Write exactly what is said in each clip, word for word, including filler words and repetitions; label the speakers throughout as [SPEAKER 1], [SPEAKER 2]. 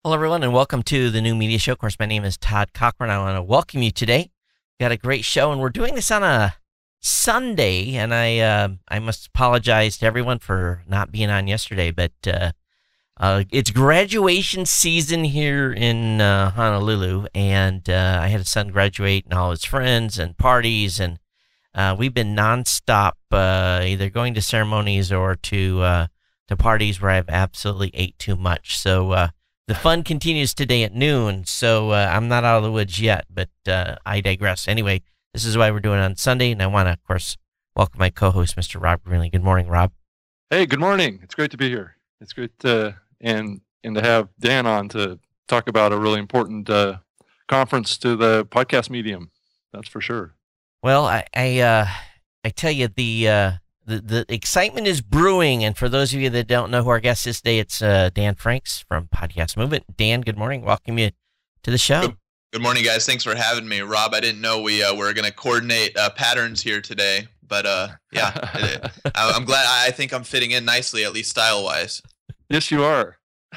[SPEAKER 1] Hello, everyone, and welcome to the New Media Show. Of course, my name is Todd Cochran. I want to welcome you today. Got a great show, and we're doing this on a Sunday, and I uh, I must apologize to everyone for not being on yesterday, but uh, uh, it's graduation season here in uh, Honolulu, and uh, I had a son graduate and all his friends and parties, and uh, we've been nonstop, uh, either going to ceremonies or to uh, to parties where I've absolutely ate too much. So, uh, the fun continues today at noon, so uh, I'm not out of the woods yet, but uh, I digress. Anyway, this is why we're doing it on Sunday, and I want to, of course, welcome my co-host, Mister Rob Greenlee. Good morning, Rob.
[SPEAKER 2] Hey, good morning. It's great to be here. It's great to, and, and to have Dan on to talk about a really important uh, conference to the podcast medium. That's for sure.
[SPEAKER 1] Well, I I, uh, I tell you, the... Uh, The, the excitement is brewing, and for those of you that don't know who our guest is today, it's uh, Dan Franks from Podcast Movement. Dan, good morning. Welcome you to the show.
[SPEAKER 3] Good, good morning, guys. Thanks for having me. Rob, I didn't know we uh, were going to coordinate uh, patterns here today, but uh, yeah, it, I, I'm glad. I think I'm fitting in nicely, at least style-wise.
[SPEAKER 2] Yes, you are.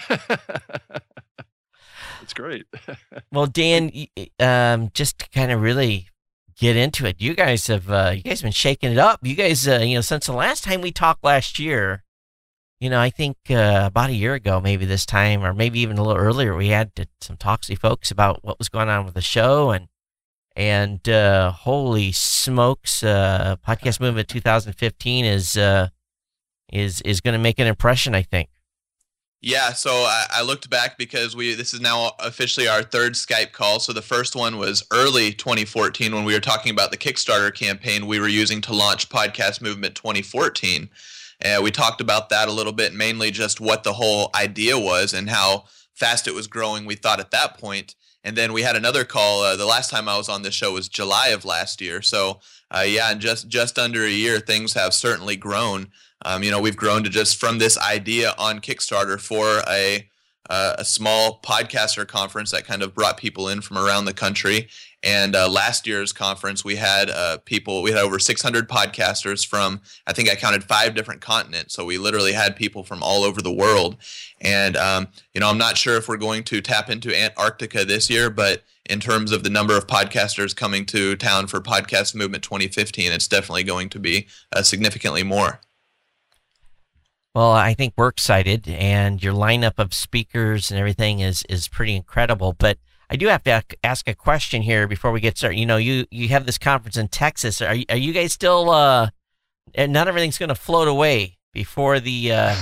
[SPEAKER 2] It's great.
[SPEAKER 1] Well, Dan, um, just to kind of really get into it, you guys have uh, you guys have been shaking it up. You guys, uh, you know, since the last time we talked last year, you know, I think uh, about a year ago, maybe this time, or maybe even a little earlier, we had to, some talks with folks about what was going on with the show, and and uh, holy smokes, uh, Podcast Movement twenty fifteen is uh, is is going to make an impression, I think.
[SPEAKER 3] Yeah, so I, I looked back because we this is now officially our third Skype call. So the first one was early twenty fourteen when we were talking about the Kickstarter campaign we were using to launch Podcast Movement twenty fourteen. And we talked about that a little bit, mainly just what the whole idea was and how fast it was growing, we thought at that point. And then we had another call. Uh, the last time I was on this show was July of last year. So uh, yeah, in just, just under a year, things have certainly grown. Um, you know, we've grown to just from this idea on Kickstarter for a uh, a small podcaster conference that kind of brought people in from around the country. And uh, last year's conference, we had uh, people, we had over six hundred podcasters from, I think I counted five different continents. So we literally had people from all over the world. And, um, you know, I'm not sure if we're going to tap into Antarctica this year, but in terms of the number of podcasters coming to town for Podcast Movement twenty fifteen, it's definitely going to be uh, significantly more.
[SPEAKER 1] Well, I think we're excited, and your lineup of speakers and everything is, is pretty incredible. But I do have to ask a question here before we get started. You know, you, you have this conference in Texas. Are you, are you guys still, uh, and not everything's going to float away before the... Uh...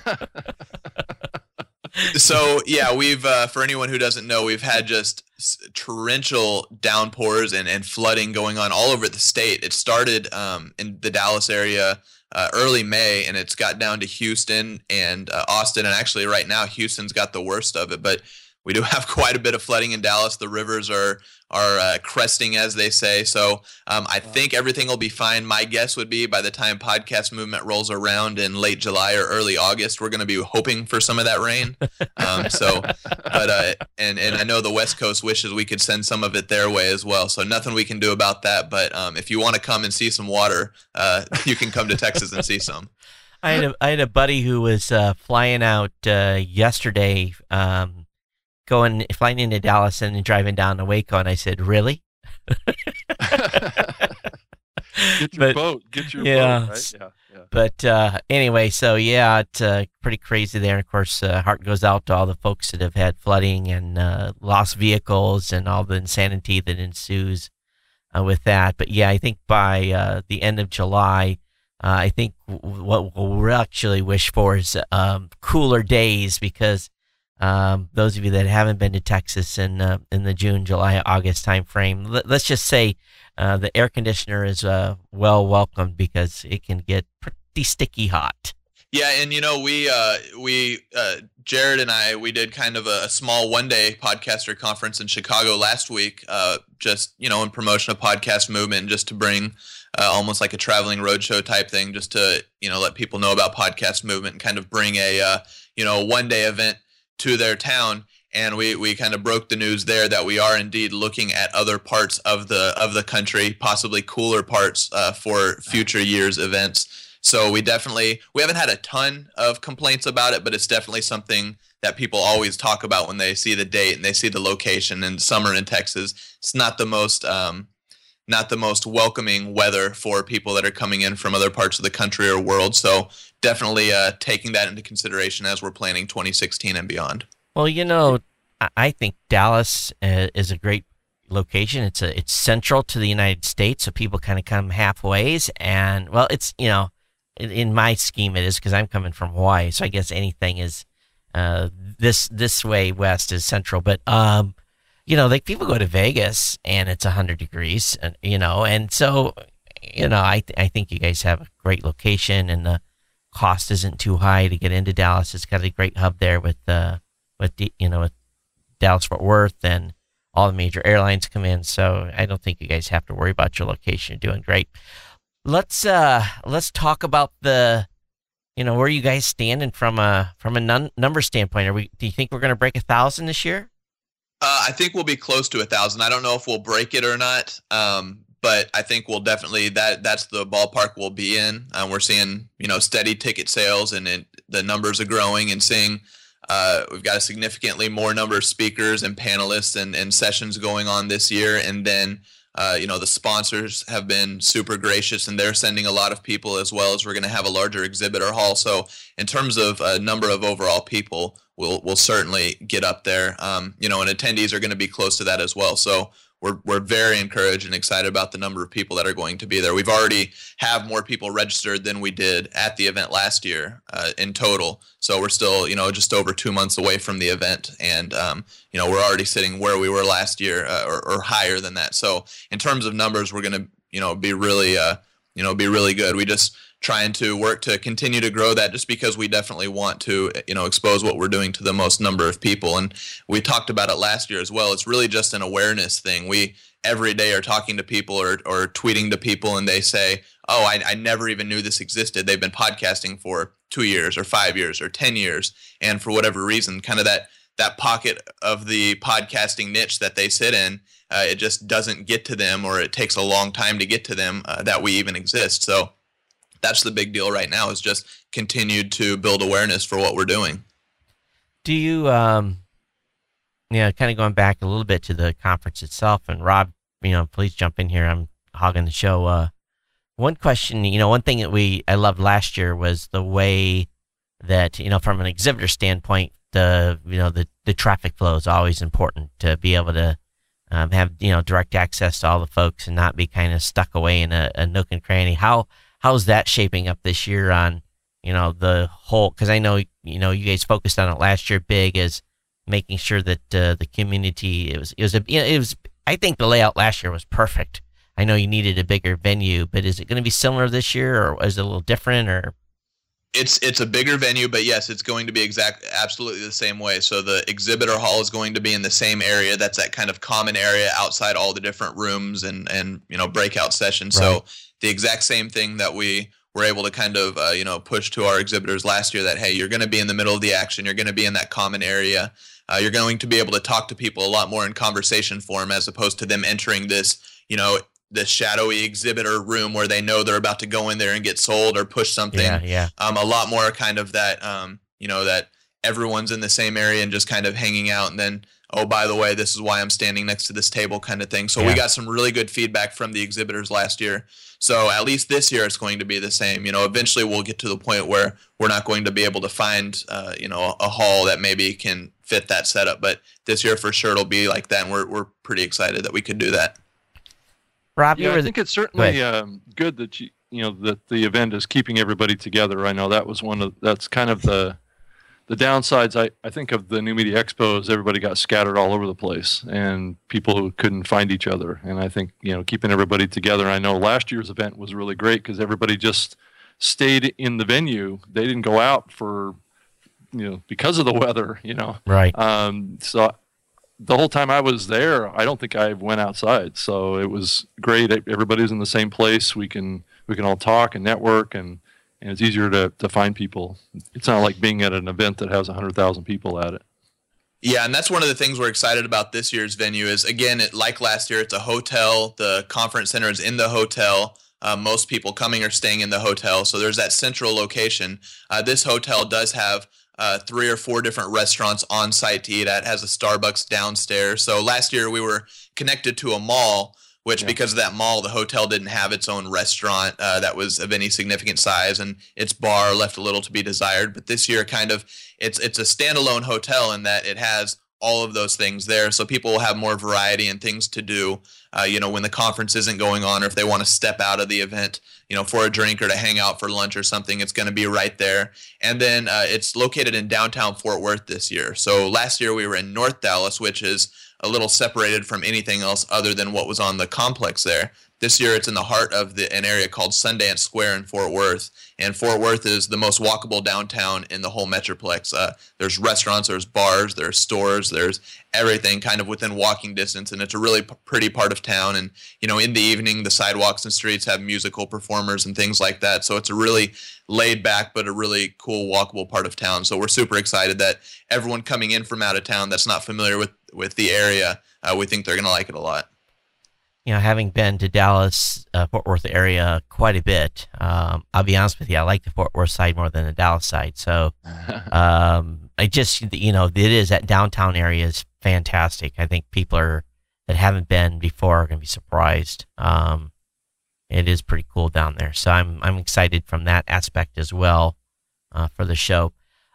[SPEAKER 3] So, yeah, we've, uh, for anyone who doesn't know, we've had just torrential downpours and, and flooding going on all over the state. It started um, in the Dallas area Uh, early May, and it's got down to Houston and uh, Austin, and actually right now Houston's got the worst of it, but we do have quite a bit of flooding in Dallas. The rivers are are uh, cresting, as they say, so um, I think everything will be fine. My guess would be by the time Podcast Movement rolls around in late July or early August, we're going to be hoping for some of that rain. Um, so, but uh, and and I know the West Coast wishes we could send some of it their way as well. So nothing we can do about that. But um, if you want to come and see some water, uh, you can come to Texas and see some.
[SPEAKER 1] I had a, I had a buddy who was uh, flying out uh, yesterday. Um, going flying into Dallas and then driving down to Waco, and I said, "Really?"
[SPEAKER 2] Get your but, boat. Get your
[SPEAKER 1] yeah,
[SPEAKER 2] boat. Right? Yeah, yeah.
[SPEAKER 1] But uh, anyway, so yeah, it's uh, pretty crazy there. And of course, uh, heart goes out to all the folks that have had flooding and uh, lost vehicles and all the insanity that ensues uh, with that. But yeah, I think by uh, the end of July, uh, I think w- what we'll actually wish for is um, cooler days, because Um, those of you that haven't been to Texas in uh, in the June, July, August time frame, let, let's just say uh, the air conditioner is uh, well welcomed, because it can get pretty sticky hot.
[SPEAKER 3] Yeah, and you know, we uh, we uh, Jared and I we did kind of a, a small one day podcaster conference in Chicago last week, uh, just you know in promotion of Podcast Movement, just to bring uh, almost like a traveling roadshow type thing, just to you know let people know about Podcast Movement and kind of bring a uh, you know one day event to their town. And we, we kind of broke the news there that we are indeed looking at other parts of the of the country, possibly cooler parts uh, for future years events. So we definitely we haven't had a ton of complaints about it, but it's definitely something that people always talk about when they see the date and they see the location. And summer in Texas, it's not the most um, not the most welcoming weather for people that are coming in from other parts of the country or world. So definitely uh, taking that into consideration as we're planning twenty sixteen and beyond.
[SPEAKER 1] Well, you know, I think Dallas uh, is a great location. It's a it's central to the United States, so people kind of come halfway. And well, it's you know, in, in my scheme it is because I'm coming from Hawaii, so I guess anything is uh, this this way west is central. But um, you know, like people go to Vegas and it's a hundred degrees, and you know, and so you know, I th- I think you guys have a great location, and the cost isn't too high to get into Dallas. It's got a great hub there with uh with the you know with Dallas Fort Worth, and all the major airlines come in. So I don't think you guys have to worry about your location. You're doing great. Let's uh let's talk about the you know where you guys standing from a from a num- number standpoint. Are we? Do you think we're going to break a thousand this year?
[SPEAKER 3] Uh, I think we'll be close to a thousand. I don't know if we'll break it or not, um, but I think we'll definitely that that's the ballpark we'll be in. Uh, we're seeing you know steady ticket sales, and it, the numbers are growing, and seeing uh, we've got a significantly more number of speakers and panelists and, and sessions going on this year, and then. Uh, you know, the sponsors have been super gracious, and they're sending a lot of people, as well as we're going to have a larger exhibitor hall. So in terms of a uh, number of overall people, we'll we'll certainly get up there. Um, you know, and attendees are going to be close to that as well. So we're we're very encouraged and excited about the number of people that are going to be there. We've already have more people registered than we did at the event last year uh, in total. So we're still, you know, just over two months away from the event, and um, you know, we're already sitting where we were last year, uh, or, or higher than that. So in terms of numbers, we're going to, you know, be really, uh, you know, be really good. We just trying to work to continue to grow that, just because we definitely want to, you know, expose what we're doing to the most number of people. And we talked about it last year as well. It's really just an awareness thing. We every day are talking to people or, or tweeting to people, and they say, oh, I, I never even knew this existed. They've been podcasting for two years or five years or ten years. And for whatever reason, kind of that, that pocket of the podcasting niche that they sit in, uh, it just doesn't get to them, or it takes a long time to get to them, uh, that we even exist. So that's the big deal right now, is just continued to build awareness for what we're doing.
[SPEAKER 1] Do you, um, you know, kind of going back a little bit to the conference itself, and Rob, you know, please jump in here. I'm hogging the show. Uh, one question, you know, one thing that we, I loved last year was the way that, you know, from an exhibitor standpoint, the, you know, the, the traffic flow is always important to be able to um, have, you know, direct access to all the folks and not be kind of stuck away in a, a nook and cranny. How, how's that shaping up this year on, you know, the whole, because I know, you know, you guys focused on it last year big as making sure that uh, the community, it was, it was, a, you know, it was, I think the layout last year was perfect. I know you needed a bigger venue, but is it going to be similar this year, or is it a little different, or?
[SPEAKER 3] It's it's a bigger venue, but yes, it's going to be exact, absolutely the same way. So the exhibitor hall is going to be in the same area. That's that kind of common area outside all the different rooms and, and you know, breakout sessions. Right. So the exact same thing that we were able to kind of, uh, you know, push to our exhibitors last year, that, hey, you're going to be in the middle of the action. You're going to be in that common area. Uh, you're going to be able to talk to people a lot more in conversation form, as opposed to them entering this, you know, this shadowy exhibitor room where they know they're about to go in there and get sold or push something.
[SPEAKER 1] Yeah, yeah.
[SPEAKER 3] Um, a lot more kind of that, um, you know, that everyone's in the same area and just kind of hanging out. And then, oh, by the way, this is why I'm standing next to this table, kind of thing. So yeah. We got some really good feedback from the exhibitors last year. So at least this year it's going to be the same. You know, eventually we'll get to the point where we're not going to be able to find, uh, you know, a hall that maybe can fit that setup. But this year for sure it'll be like that, and we're we're pretty excited that we could do that.
[SPEAKER 1] Rob,
[SPEAKER 2] yeah,
[SPEAKER 1] you were
[SPEAKER 2] I think it's certainly um, good that you you know that the event is keeping everybody together. I know that was one of that's kind of the the downsides. I, I think of the New Media Expos, everybody got scattered all over the place, and people who couldn't find each other. And I think you know keeping everybody together. I know last year's event was really great because everybody just stayed in the venue. They didn't go out for you know because of the weather. You know,
[SPEAKER 1] right?
[SPEAKER 2] Um, so. The whole time I was there, I don't think I went outside. So it was great. Everybody's in the same place. We can we can all talk and network, and, and it's easier to, to find people. It's not like being at an event that has one hundred thousand people at it.
[SPEAKER 3] Yeah, and that's one of the things we're excited about this year's venue is, again, it, like last year, it's a hotel. The conference center is in the hotel. Uh, most people coming are staying in the hotel. So there's that central location. Uh, this hotel does have uh, three or four different restaurants on site to eat at. It has a Starbucks downstairs. So last year we were connected to a mall, which yeah. because of that mall, the hotel didn't have its own restaurant uh, that was of any significant size, and its bar left a little to be desired. But this year, kind of, it's it's a standalone hotel in that it has all of those things there, so people will have more variety and things to do, uh, you know, when the conference isn't going on, or if they want to step out of the event, you know, for a drink or to hang out for lunch or something, it's going to be right there. And then uh, it's located in downtown Fort Worth this year. So last year we were in North Dallas, which is a little separated from anything else other than what was on the complex there. This year it's in the heart of the, an area called Sundance Square in Fort Worth. And Fort Worth is the most walkable downtown in the whole Metroplex. Uh, there's restaurants, there's bars, there's stores, there's everything kind of within walking distance. And it's a really p- pretty part of town. And, you know, in the evening, the sidewalks and streets have musical performers and things like that. So it's a really laid back, but a really cool walkable part of town. So we're super excited that everyone coming in from out of town that's not familiar with, with the area, uh, we think they're going to like it a lot.
[SPEAKER 1] You know, having been to Dallas, uh, Fort Worth area quite a bit, um, I'll be honest with you, I like the Fort Worth side more than the Dallas side. So, um, I just, you know, it is, that downtown area is fantastic. I think people are, that haven't been before are going to be surprised. Um, it is pretty cool down there. So I'm, I'm excited from that aspect as well, uh, for the show.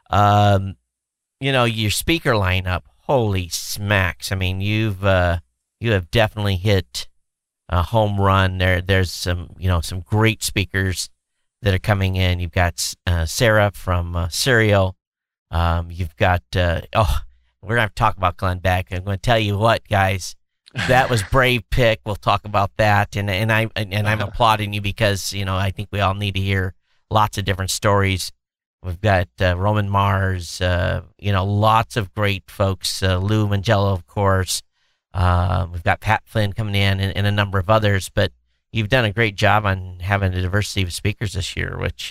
[SPEAKER 1] Um, you know, your speaker lineup, holy smacks. I mean, you've, uh, you have definitely hit a home run there. There's some, you know, some great speakers that are coming in. You've got uh, Sarah from uh, Serial. Um, you've got, uh, oh, we're going to have to talk about Glenn Beck. I'm going to tell you what, guys, that was brave pick. We'll talk about that. And, and I, and I'm applauding you because, you know, I think we all need to hear lots of different stories. We've got uh, Roman Mars, uh, you know, lots of great folks, uh, Lou Mangello, of course. Uh, we've got Pat Flynn coming in and, and a number of others, but you've done a great job on having a diversity of speakers this year, which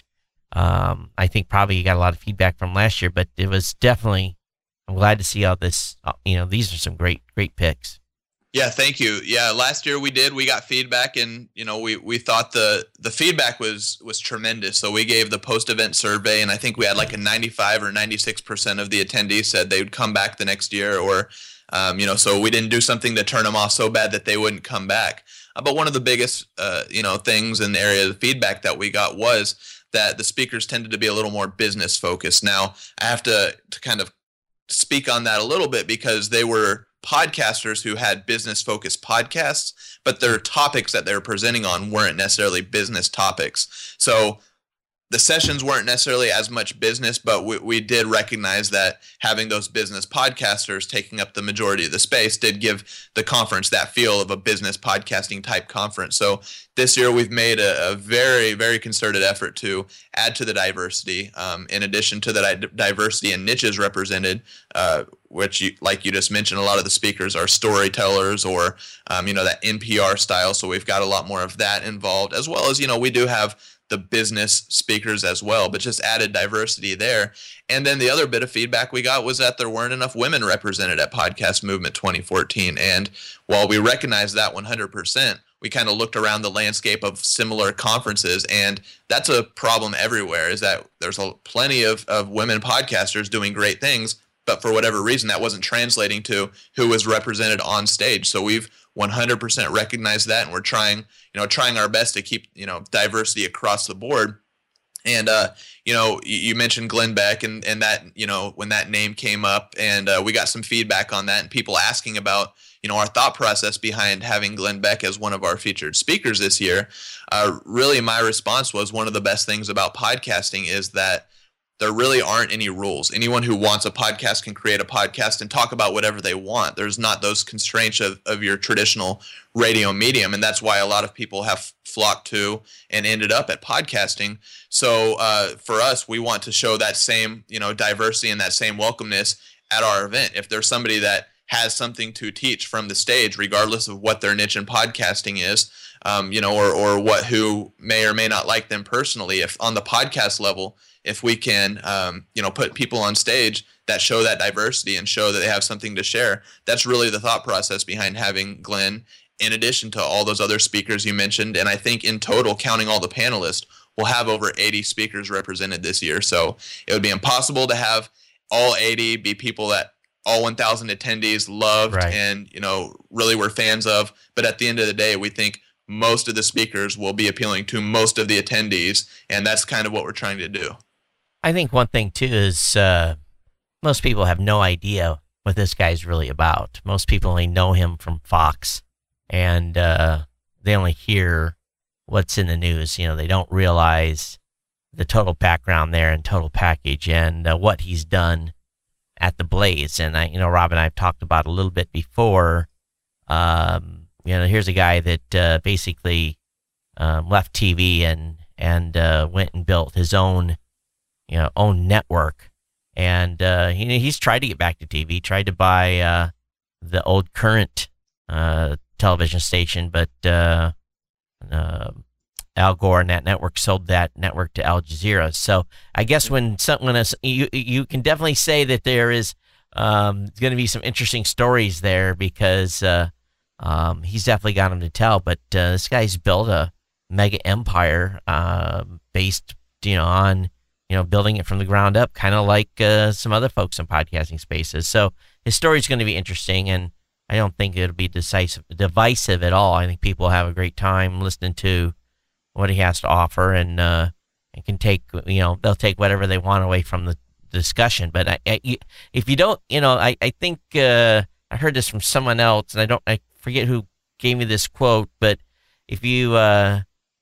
[SPEAKER 1] um, I think probably you got a lot of feedback from last year, but it was definitely, I'm glad to see all this, you know, these are some great, great picks.
[SPEAKER 3] Yeah, thank you. Yeah, last year we did, we got feedback, and, you know, we, we thought the, the feedback was, was tremendous. So we gave the post-event survey, and I think we had like a ninety-five or ninety-six percent of the attendees said they would come back the next year, or Um, you know, so we didn't do something to turn them off so bad that they wouldn't come back. Uh, but one of the biggest, uh, you know, things in the area of feedback that we got was that the speakers tended to be a little more business focused. Now, I have to, to kind of speak on that a little bit because they were podcasters who had business focused podcasts, but their topics that they were presenting on weren't necessarily business topics. So the sessions weren't necessarily as much business, but we, we did recognize that having those business podcasters taking up the majority of the space did give the conference that feel of a business podcasting type conference. So this year we've made a, a very, very concerted effort to add to the diversity. Um, in addition to the di- diversity and niches represented, uh, which, you, like you just mentioned, a lot of the speakers are storytellers or, um, you know, that N P R style. So we've got a lot more of that involved, as well as, you know, we do have the business speakers as well, but just added diversity there. And then the other bit of feedback we got was that there weren't enough women represented at Podcast Movement twenty fourteen. And while we recognize that one hundred percent, we kind of looked around the landscape of similar conferences, and that's a problem everywhere, is that there's a, plenty of, of women podcasters doing great things, but for whatever reason, that wasn't translating to who was represented on stage. So we've one hundred percent recognized that, and we're trying, you know, trying our best to keep, you know, diversity across the board. And, uh, you know, you, you mentioned Glenn Beck, and, and that, you know, when that name came up, and uh, we got some feedback on that, and people asking about, you know, our thought process behind having Glenn Beck as one of our featured speakers this year. Uh, really, my response was, one of the best things about podcasting is that there really aren't any rules. Anyone who wants a podcast can create a podcast and talk about whatever they want. There's not those constraints of, of your traditional radio medium, and that's why a lot of people have flocked to and ended up at podcasting. So uh, for us, we want to show that same, you know, diversity and that same welcomeness at our event. If there's somebody that has something to teach from the stage, regardless of what their niche in podcasting is, um, you know, or or what who may or may not like them personally, if on the podcast level, if we can, um, you know, put people on stage that show that diversity and show that they have something to share, that's really the thought process behind having Glenn, in addition to all those other speakers you mentioned. And I think in total, counting all the panelists, we'll have over eighty speakers represented this year. So it would be impossible to have all eighty be people that all one thousand attendees loved
[SPEAKER 1] Right.
[SPEAKER 3] and, you know, really were fans of. But at the end of the day, we think most of the speakers will be appealing to most of the attendees, and that's kind of what we're trying to do.
[SPEAKER 1] I think one thing too is uh, most people have no idea what this guy's really about. Most people only know him from Fox, and uh, they only hear what's in the news. You know, they don't realize the total background there and total package and uh, what he's done at the Blaze. And I, you know, Rob and I have talked about a little bit before. Um, you know, here's a guy that uh, basically um, left T V and and uh, went and built his own, you know, own network. And uh, he, he's tried to get back to T V, tried to buy uh, the old Current uh, television station, but uh, uh, Al Gore and that network sold that network to Al Jazeera. So I guess when someone is, you you can definitely say that there is um, going to be some interesting stories there because uh, um, he's definitely got them to tell. But uh, this guy's built a mega empire uh, based, you know, on you know building it from the ground up, kind of like uh, some other folks in podcasting spaces. So his story is going to be interesting, and I don't think it'll be decisive, divisive at all. I think people have a great time listening to what he has to offer, and uh, and can take, you know, they'll take whatever they want away from the discussion. But I, I, if you don't, you know, I, I think uh, I heard this from someone else, and I don't, I forget who gave me this quote, but if you, uh,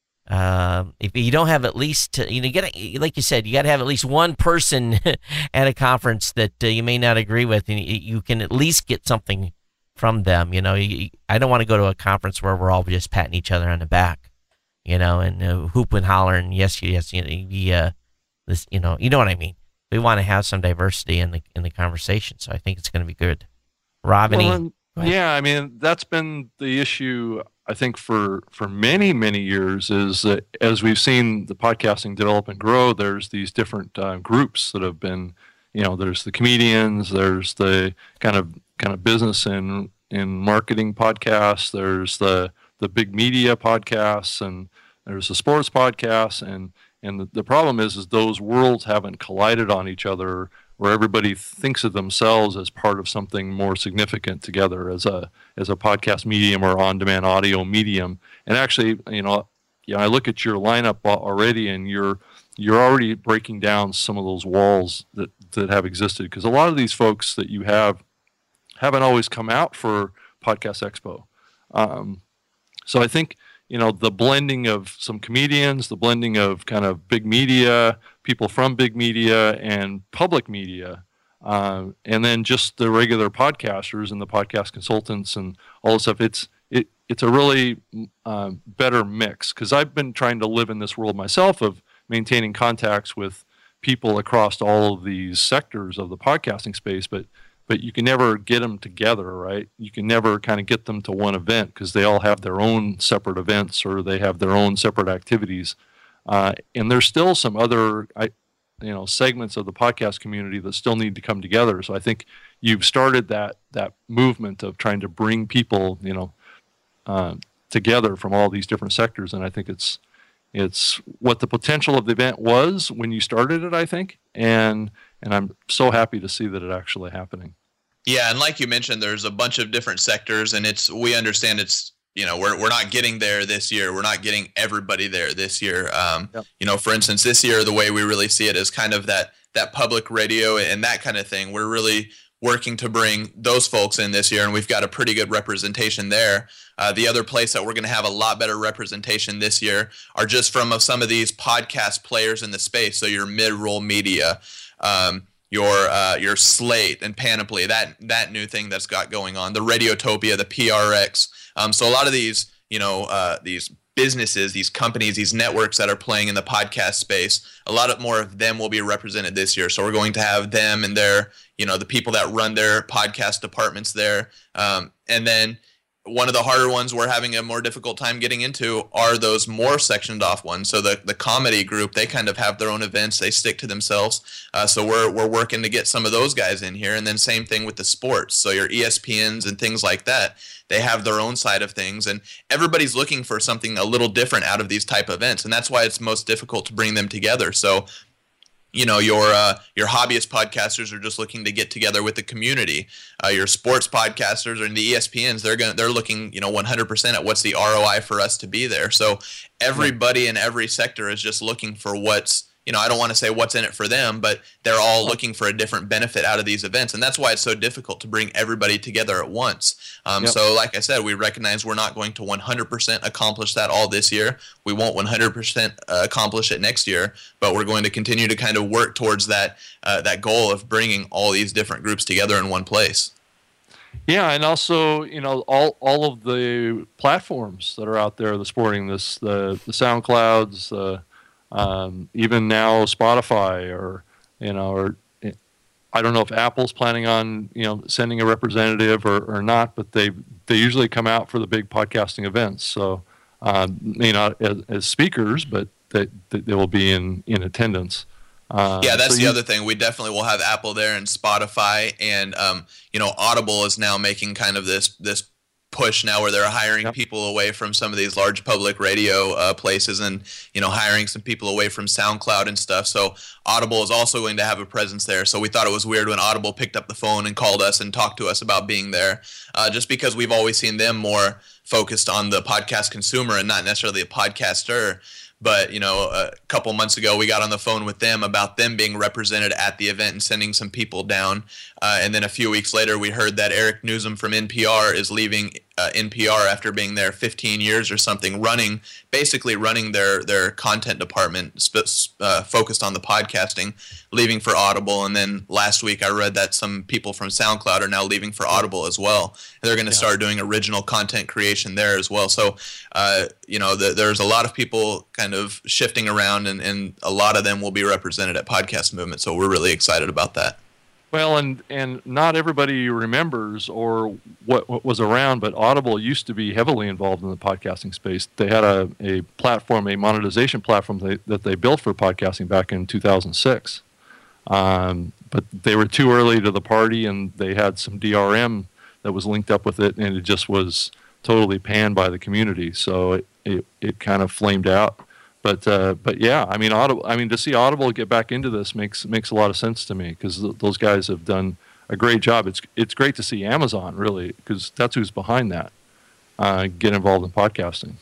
[SPEAKER 1] uh, if you don't have at least, you know, you gotta, like you said, you got to have at least one person at a conference that uh, you may not agree with, and you, you can at least get something from them. You know, you, I don't want to go to a conference where we're all just patting each other on the back, you know, and uh, hoop and holler and yes, yes, you know, the, uh, this, you know, you know what I mean. We want to have some diversity in the in the conversation, so I think it's going to be good. Rob, any?
[SPEAKER 2] Well, yeah, I mean that's been the issue. I think for for many many years is that as we've seen the podcasting develop and grow, there's these different uh, groups that have been, you know, there's the comedians, there's the kind of kind of business and in marketing podcasts, there's the the big media podcasts, and there's the sports podcasts, and and the, the problem is is those worlds haven't collided on each other, where everybody thinks of themselves as part of something more significant together as a as a podcast medium or on-demand audio medium. And actually, you know, you know, I look at your lineup already, and you're you're already breaking down some of those walls that that have existed, because a lot of these folks that you have haven't always come out for Podcast Expo. Um, so I think, you know, the blending of some comedians, the blending of kind of big media, people from big media and public media, uh, and then just the regular podcasters and the podcast consultants and all this stuff. It's it it's a really uh, better mix, because I've been trying to live in this world myself of maintaining contacts with people across all of these sectors of the podcasting space, but but you can never get them together, right? You can never kind of get them to one event, because they all have their own separate events or they have their own separate activities. Uh, and there's still some other, I, you know, segments of the podcast community that still need to come together. So I think you've started that that movement of trying to bring people, you know, uh, together from all these different sectors. And I think it's it's what the potential of the event was when you started it, I think, and and I'm so happy to see that it actually happening.
[SPEAKER 3] Yeah, and like you mentioned, there's a bunch of different sectors, and it's we understand it's, you know, we're we're not getting there this year. We're not getting everybody there this year. Um, yep. You know, for instance, this year the way we really see it is kind of that that public radio and that kind of thing. We're really working to bring those folks in this year, and we've got a pretty good representation there. Uh, the other place that we're going to have a lot better representation this year are just from some of these podcast players in the space. So your mid-roll media, um, your uh, your Slate and Panoply, that that new thing that's got going on, the Radiotopia, the P R X. Um, so a lot of these, you know, uh, these businesses, these companies, these networks that are playing in the podcast space, a lot of more of them will be represented this year. So we're going to have them and their, you know, the people that run their podcast departments there. Um, and then one of the harder ones we're having a more difficult time getting into are those more sectioned off ones. So the, the comedy group, they kind of have their own events. They stick to themselves. Uh, so we're we're working to get some of those guys in here. And then same thing with the sports. So your E S P Ns and things like that, they have their own side of things. And everybody's looking for something a little different out of these type of events. And that's why it's most difficult to bring them together. So you know, your uh, your hobbyist podcasters are just looking to get together with the community. Uh, your sports podcasters or the E S P Ns, they're going they're looking, you know, one hundred percent at what's the R O I for us to be there. So everybody in every sector is just looking for what's, you know, I don't want to say what's in it for them, but they're all looking for a different benefit out of these events. And that's why it's so difficult to bring everybody together at once. Um, yep. So like I said, we recognize we're not going to one hundred percent accomplish that all this year. We won't one hundred percent uh, accomplish it next year, but we're going to continue to kind of work towards that, uh, that goal of bringing all these different groups together in one place.
[SPEAKER 2] Yeah, and also, you know, all all of the platforms that are out there, the sporting, this, the, the SoundClouds, the Um, even now Spotify, or, you know, or I don't know if Apple's planning on, you know, sending a representative or, or not, but they they usually come out for the big podcasting events. So, um, may not as, as speakers, but they, they will be in, in attendance. Uh,
[SPEAKER 3] yeah, that's
[SPEAKER 2] so
[SPEAKER 3] the
[SPEAKER 2] you,
[SPEAKER 3] other thing. We definitely will have Apple there and Spotify, and um, you know, Audible is now making kind of this this push now where they're hiring yep. people away from some of these large public radio uh, places, and you know, hiring some people away from SoundCloud and stuff. So Audible is also going to have a presence there. So we thought it was weird when Audible picked up the phone and called us and talked to us about being there, uh, just because we've always seen them more focused on the podcast consumer and not necessarily a podcaster. But, you know, a couple months ago, we got on the phone with them about them being represented at the event and sending some people down. Uh, and then a few weeks later, we heard that Eric Newsom from N P R is leaving uh, N P R after being there fifteen years or something, running, basically running their, their content department sp- uh, focused on the podcasting, leaving for Audible. And then last week, I read that some people from SoundCloud are now leaving for Audible as well. And they're going to yeah. start doing original content creation there as well. So, uh, you know, the, there's a lot of people kind of shifting around, and, and a lot of them will be represented at Podcast Movement. So we're really excited about that.
[SPEAKER 2] Well, and, and not everybody remembers or what, what was around, but Audible used to be heavily involved in the podcasting space. They had a, a platform, a monetization platform they, that they built for podcasting back in two thousand six. Um, but they were too early to the party, and they had some D R M that was linked up with it, and it just was totally panned by the community. So it, it, it kind of flamed out. But uh, but yeah, I mean, Audible. I mean, to see Audible get back into this makes makes a lot of sense to me, because th- those guys have done a great job. It's it's great to see Amazon, really, because that's who's behind that, uh, get involved in podcasting.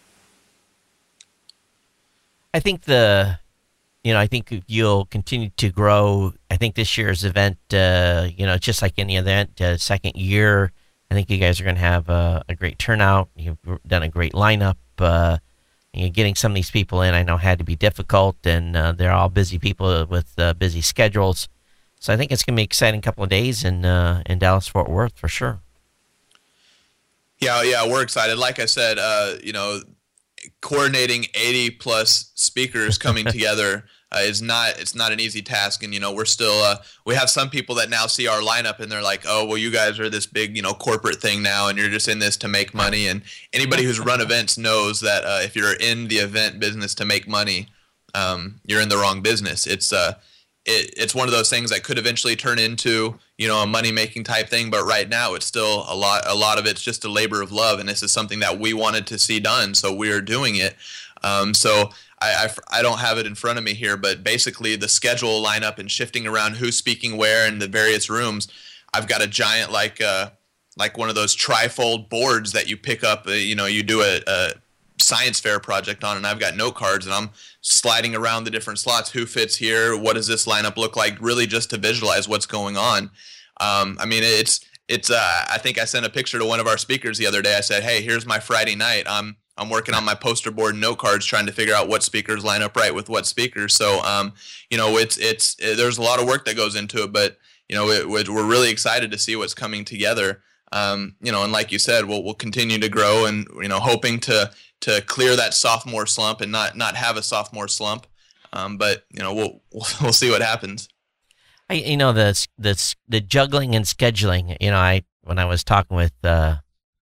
[SPEAKER 1] I think the, you know, I think you'll continue to grow. I think this year's event, uh, you know, just like any event, uh, second year, I think you guys are going to have a, a great turnout. You've done a great lineup. Uh, You know, getting some of these people in, I know, had to be difficult, and uh, they're all busy people with uh, busy schedules. So I think it's going to be an exciting couple of days in uh, in Dallas-Fort Worth for sure.
[SPEAKER 3] Yeah, yeah, we're excited. Like I said, uh, you know, coordinating eighty plus speakers coming together uh, is not it's not an easy task. And you know, we're still uh, we have some people that now see our lineup and they're like, oh, well, you guys are this big, you know, corporate thing now, and you're just in this to make money. And anybody who's run events knows that uh, if you're in the event business to make money, um, you're in the wrong business. It's uh, it, it's one of those things that could eventually turn into, you know, a money making type thing, but right now it's still a lot. A lot of it's just a labor of love, and this is something that we wanted to see done, so we are doing it. Um, so. I, I, I don't have it in front of me here, but basically the schedule lineup and shifting around who's speaking where in the various rooms, I've got a giant, like uh, like one of those trifold boards that you pick up, uh, you know, you do a, a science fair project on, and I've got note cards, and I'm sliding around the different slots. Who fits here? What does this lineup look like? Really just to visualize what's going on. Um, I mean, it's, it's. Uh, I think I sent a picture to one of our speakers the other day. I said, hey, here's my Friday night. I'm I'm working on my poster board and note cards, trying to figure out what speakers line up right with what speakers. So, um, you know, it's it's it, there's a lot of work that goes into it, but you know, it, we're really excited to see what's coming together. Um, you know, and like you said, we'll we'll continue to grow, and you know, hoping to to clear that sophomore slump and not not have a sophomore slump. Um, but you know, we'll we'll, we'll see what happens.
[SPEAKER 1] I, you know, the the the juggling and scheduling. You know, I when I was talking with. Uh,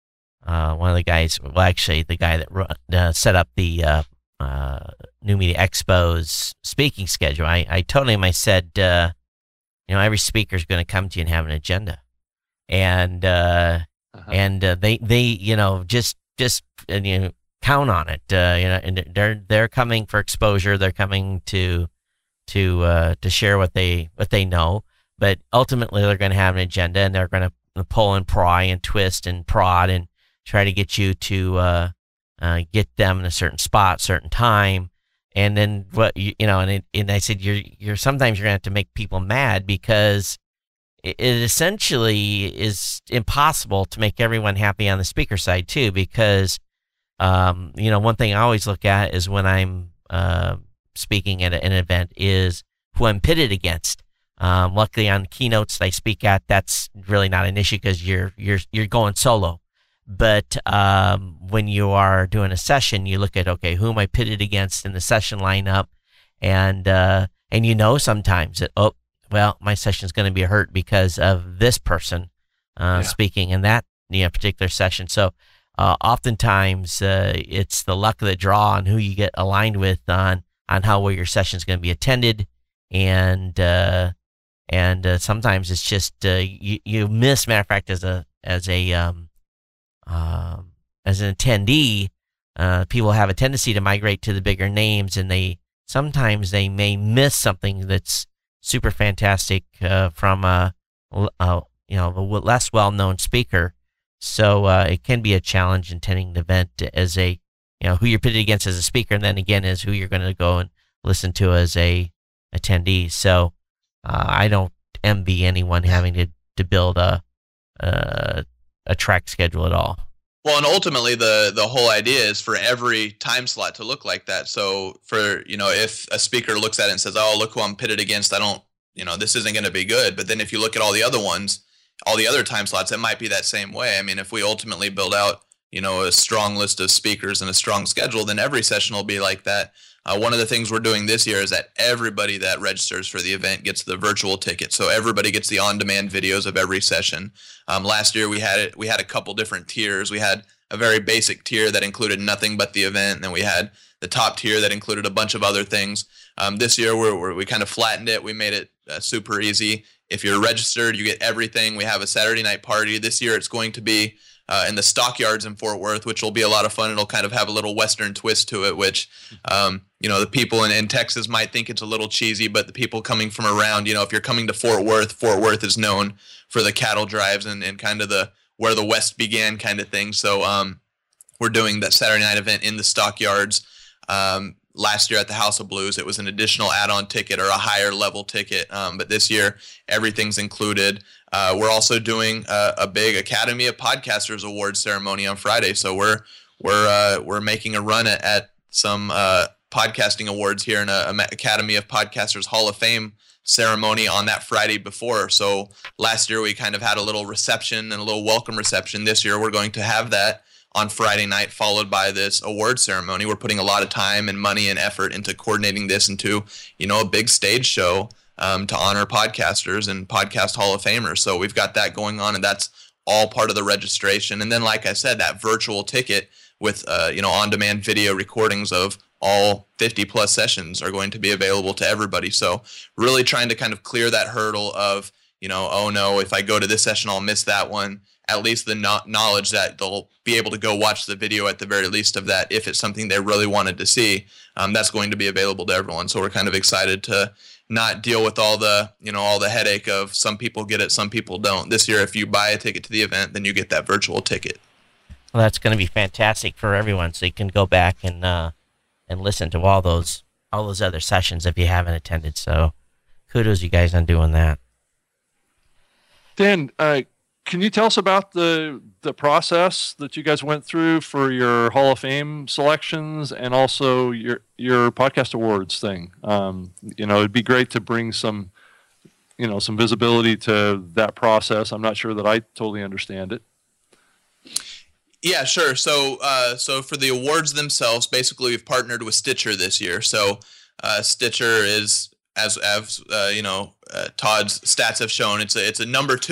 [SPEAKER 1] uh, one of the guys, well, actually, the guy that uh, set up the uh, uh, New Media Expo's speaking schedule. I, I told him, I said, uh, you know, every speaker is going to come to you and have an agenda, and uh, uh-huh. and uh, they they you know just just uh, you know, count on it. Uh, you know, and they're they're coming for exposure. They're coming to to uh, to share what they what they know. But ultimately, they're going to have an agenda, and they're going to pull and pry and twist and prod and try to get you to uh, uh, get them in a certain spot, certain time, and then what you, you know. And it, and I said, you're you're sometimes you're going to have to make people mad because it, it essentially is impossible to make everyone happy on the speaker side too. Because um, you know, one thing I always look at is when I'm uh, speaking at an event is who I'm pitted against. Um, luckily, on keynotes that I speak at, that's really not an issue because you're you're you're going solo. But um, when you are doing a session, you look at, okay, who am I pitted against in the session lineup, and uh, and you know sometimes that, oh, well, my session is going to be hurt because of this person uh, yeah. speaking in that you know, particular session. So uh, oftentimes uh, it's the luck of the draw on who you get aligned with on on how well your session is going to be attended, and uh, and uh, sometimes it's just uh, you you miss. Matter of fact, as a as a um, um, as an attendee, uh, people have a tendency to migrate to the bigger names, and they sometimes they may miss something that's super fantastic uh, from a, a you know a less well known speaker. So uh, it can be a challenge in attending the event as a you know who you're pitted against as a speaker, and then again as who you're going to go and listen to as a attendee. So uh, I don't envy anyone having to, to build a, a a track schedule at all.
[SPEAKER 3] Well, and ultimately the the whole idea is for every time slot to look like that. So for, you know, if a speaker looks at it and says, oh, look who I'm pitted against, I don't, you know, this isn't going to be good. But then if you look at all the other ones, all the other time slots, it might be that same way. I mean, if we ultimately build out, you know, a strong list of speakers and a strong schedule, then every session will be like that. Uh, one of the things we're doing this year is that everybody that registers for the event gets the virtual ticket. So everybody gets the on-demand videos of every session. Um, last year we had it. We had a couple different tiers. We had a very basic tier that included nothing but the event, and then we had the top tier that included a bunch of other things. Um, this year we're, we're, we kind of flattened it. We made it uh, super easy. If you're registered, you get everything. We have a Saturday night party. This year it's going to be Uh, in the Stockyards in Fort Worth, which will be a lot of fun. It'll kind of have a little Western twist to it, which, um, you know, the people in, in Texas might think it's a little cheesy, but the people coming from around, you know, if you're coming to Fort Worth, Fort Worth is known for the cattle drives and, and kind of the where the West began kind of thing. So um, we're doing that Saturday night event in the Stockyards. Um, last year at the House of Blues, it was an additional add-on ticket or a higher level ticket, um, but this year everything's included. Uh, we're also doing a, a big Academy of Podcasters Awards ceremony on Friday, so we're we're uh, we're making a run at, at some uh, podcasting awards here in a, a Academy of Podcasters Hall of Fame ceremony on that Friday before. So last year we kind of had a little reception and a little welcome reception. This year we're going to have that on Friday night, followed by this award ceremony. We're putting a lot of time and money and effort into coordinating this into, you know, a big stage show um, to honor podcasters and podcast Hall of Famers. So we've got that going on, and that's all part of the registration. And then, like I said, that virtual ticket with, uh, you know, on-demand video recordings of all fifty plus sessions are going to be available to everybody. So really trying to kind of clear that hurdle of, you know, oh no, if I go to this session, I'll miss that one. At least the no- knowledge that they'll be able to go watch the video at the very least of that if it's something they really wanted to see. Um, that's going to be available to everyone. So we're kind of excited to not deal with all the, you know, all the headache of some people get it, some people don't. This year, if you buy a ticket to the event, then you get that virtual ticket.
[SPEAKER 1] Well, that's going to be fantastic for everyone, so you can go back and uh, and listen to all those all those other sessions if you haven't attended. So kudos you guys on doing that.
[SPEAKER 2] Dan, uh, can you tell us about the the process that you guys went through for your Hall of Fame selections and also your your podcast awards thing? Um, you know, it'd be great to bring some, you know, some visibility to that process. I'm not sure that I totally understand it.
[SPEAKER 3] Yeah, sure. So, uh, so for the awards themselves, basically we've partnered with Stitcher this year. So, uh, Stitcher is, as as uh, you know, uh, Todd's stats have shown, it's a it's a number two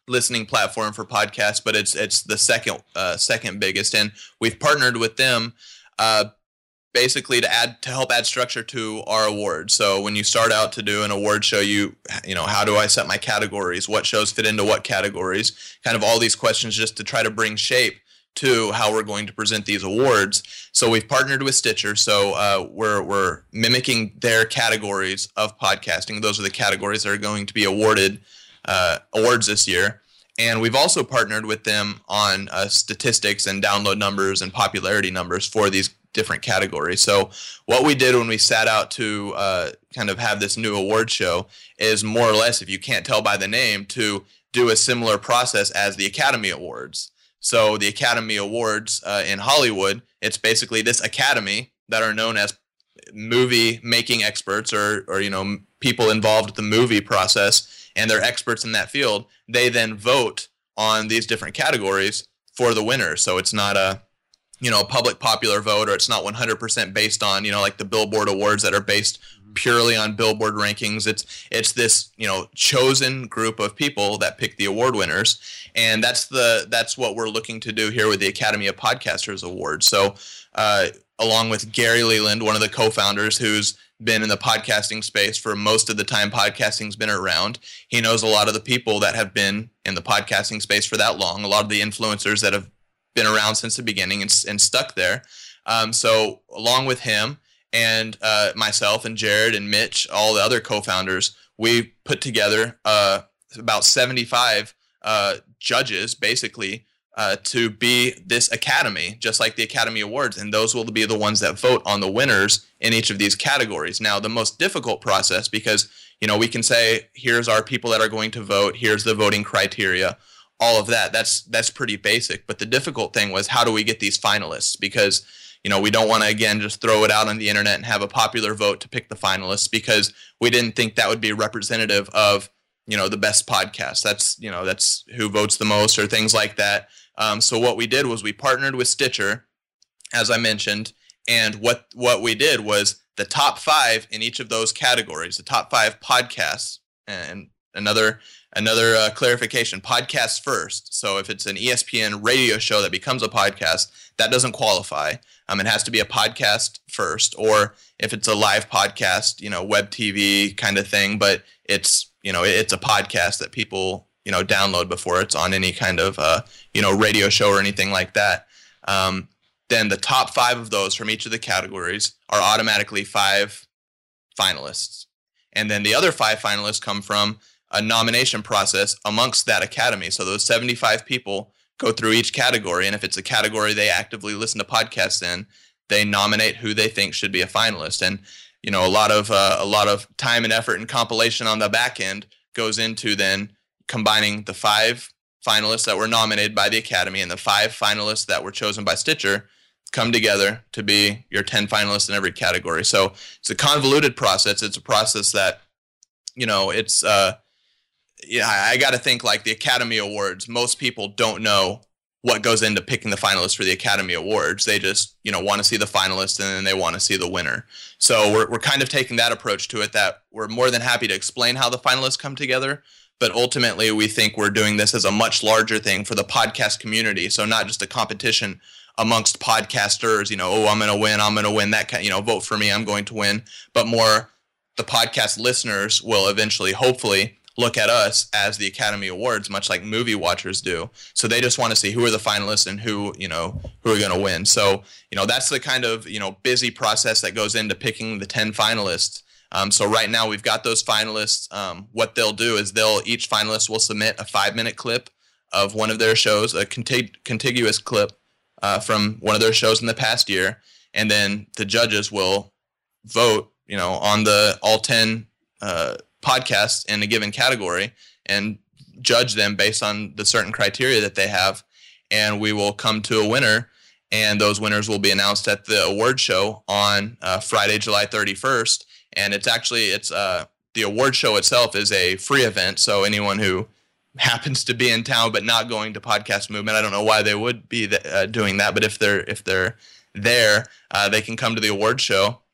[SPEAKER 3] listening platform for podcasts, but it's it's the second uh, second biggest, and we've partnered with them uh, basically to add to help add structure to our awards. So when you start out to do an award show, you you know, how do I set my categories? What shows fit into what categories? Kind of all these questions just to try to bring shape to how we're going to present these awards. So we've partnered with Stitcher. So uh, we're we're mimicking their categories of podcasting. Those are the categories that are going to be awarded uh, awards this year. And we've also partnered with them on uh, statistics and download numbers and popularity numbers for these different categories. So what we did when we sat out to uh, kind of have this new award show is more or less, if you can't tell by the name, to do a similar process as the Academy Awards. So the Academy Awards uh, in Hollywood, it's basically this academy that are known as movie making experts, or, or you know, people involved with the movie process, and they're experts in that field. They then vote on these different categories for the winner. So it's not a you know, a public popular vote, or it's not one hundred percent based on, you know, like the Billboard Awards that are based purely on Billboard rankings. It's it's this, you know, chosen group of people that pick the award winners, and that's the that's what we're looking to do here with the Academy of Podcasters Award. So, uh, along with Gary Leland, one of the co-founders, who's been in the podcasting space for most of the time podcasting's been around, he knows a lot of the people that have been in the podcasting space for that long, a lot of the influencers that have been around since the beginning and, and stuck there. Um, so along with him and uh, myself and Jared and Mitch, all the other co-founders, we put together uh, about seventy-five uh, judges basically uh, to be this academy, just like the Academy Awards. And those will be the ones that vote on the winners in each of these categories. Now, the most difficult process, because, you know, we can say, here's our people that are going to vote, here's the voting criteria, all of that, that's that's pretty basic. But the difficult thing was, how do we get these finalists? Because, you know, we don't want to, again, just throw it out on the internet and have a popular vote to pick the finalists, because we didn't think that would be representative of, you know, the best podcast. That's, you know, that's who votes the most or things like that. Um, so what we did was we partnered with Stitcher, as I mentioned, and what what we did was the top five in each of those categories, the top five podcasts, and another Another uh, clarification, podcasts first. So if it's an E S P N radio show that becomes a podcast, that doesn't qualify. Um, it has to be a podcast first. Or if it's a live podcast, you know, web T V kind of thing, but it's, you know, it's a podcast that people, you know, download before it's on any kind of, uh, you know, radio show or anything like that. Um, then the top five of those from each of the categories are automatically five finalists. And then the other five finalists come from a nomination process amongst that academy. So those seventy-five people go through each category, and if it's a category they actively listen to podcasts in, they nominate who they think should be a finalist. And, you know, a lot of uh, a lot of time and effort and compilation on the back end goes into then combining the five finalists that were nominated by the academy and the five finalists that were chosen by Stitcher come together to be your ten finalists in every category. So it's a convoluted process. It's a process that, you know, it's uh yeah, I got to think, like the Academy Awards, most people don't know what goes into picking the finalists for the Academy Awards. They just, you know, want to see the finalists and then they want to see the winner. So we're we're kind of taking that approach to it, that we're more than happy to explain how the finalists come together, but ultimately we think we're doing this as a much larger thing for the podcast community. So not just a competition amongst podcasters, you know, oh, I'm going to win, I'm going to win, that kind, you know, vote for me, I'm going to win, but more the podcast listeners will eventually, hopefully, look at us as the Academy Awards, much like movie watchers do. So they just want to see who are the finalists and who, you know, who are going to win. So, you know, that's the kind of, you know, busy process that goes into picking the ten finalists. Um, so right now we've got those finalists. Um, what they'll do is they'll, each finalist will submit a five minute clip of one of their shows, a contig- contiguous clip uh, from one of their shows in the past year. And then the judges will vote, you know, on the all ten uh podcasts in a given category and judge them based on the certain criteria that they have. And we will come to a winner, and those winners will be announced at the award show on uh, Friday, July thirty-first. And it's actually, it's uh, the award show itself is a free event. So anyone who happens to be in town but not going to Podcast Movement, I don't know why they would be th- uh, doing that, but if they're if they're there, uh, they can come to the award show.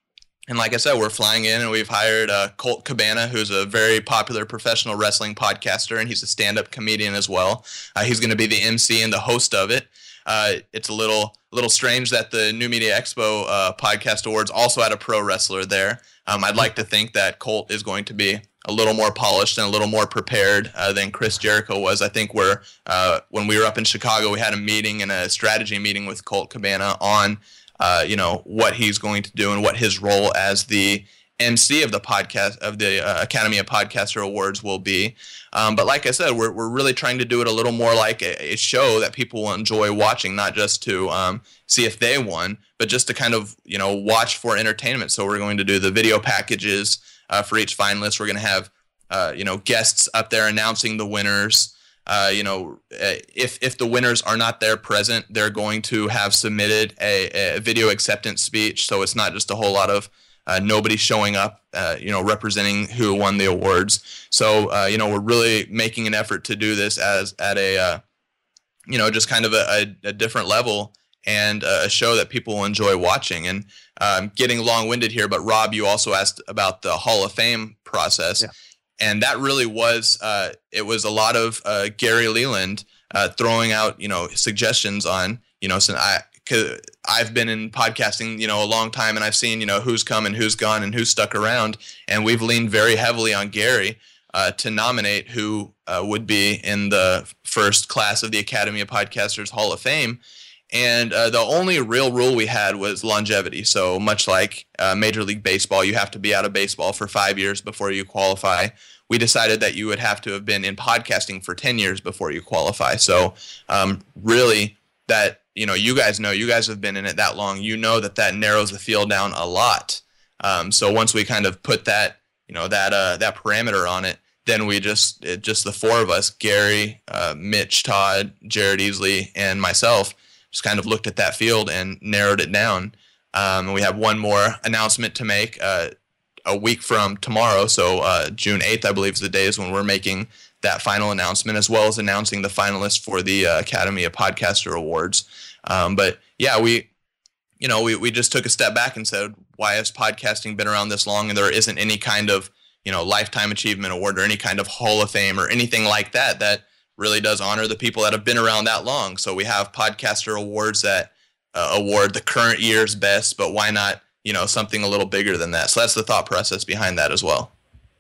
[SPEAKER 3] And like I said, we're flying in, and we've hired uh, Colt Cabana, who's a very popular professional wrestling podcaster, and he's a stand-up comedian as well. Uh, he's going to be the M C and the host of it. Uh, it's a little little strange that the New Media Expo uh, Podcast Awards also had a pro wrestler there. Um, I'd like to think that Colt is going to be a little more polished and a little more prepared uh, than Chris Jericho was. I think we're, uh, when we were up in Chicago, we had a meeting and a strategy meeting with Colt Cabana on, uh, you know, what he's going to do and what his role as the M C of the podcast of the uh, Academy of Podcaster Awards will be. Um, but like I said, we're we're really trying to do it a little more like a, a show that people will enjoy watching, not just to um, see if they won, but just to kind of, you know, watch for entertainment. So we're going to do the video packages uh, for each finalist. We're going to have, uh, you know, guests up there announcing the winners. Uh, you know, if if the winners are not there present, they're going to have submitted a, a video acceptance speech. So it's not just a whole lot of Uh, nobody showing up, uh, you know, representing who won the awards. So, uh, you know, we're really making an effort to do this as at a, uh, you know, just kind of a, a, a different level and a show that people will enjoy watching. And I'm um, getting long-winded here, but Rob, you also asked about the Hall of Fame process. Yeah. And that really was, uh, it was a lot of uh, Gary Leland uh, throwing out, you know, suggestions on, you know, so I, cause I've been in podcasting, you know, a long time, and I've seen, you know, who's come and who's gone and who's stuck around. And we've leaned very heavily on Gary uh, to nominate who uh, would be in the first class of the Academy of Podcasters Hall of Fame. And uh, the only real rule we had was longevity. So much like uh, Major League Baseball, you have to be out of baseball for five years before you qualify. We decided that you would have to have been in podcasting for ten years before you qualify. So um, really that, you know, you guys know, you guys have been in it that long, you know that that narrows the field down a lot. Um, so once we kind of put that, you know, that uh, that parameter on it, then we just, it, just the four of us, Gary, uh, Mitch, Todd, Jared Easley, and myself, just kind of looked at that field and narrowed it down. Um, and we have one more announcement to make uh, a week from tomorrow. So uh, June eighth, I believe, is the day is when we're making that final announcement, as well as announcing the finalists for the uh, Academy of Podcaster Awards. Um, but yeah, we, you know, we, we just took a step back and said, why has podcasting been around this long and there isn't any kind of, you know, lifetime achievement award or any kind of Hall of Fame or anything like that that really does honor the people that have been around that long. So we have podcaster awards that uh, award the current year's best, but why not, you know, something a little bigger than that? So that's the thought process behind that as well.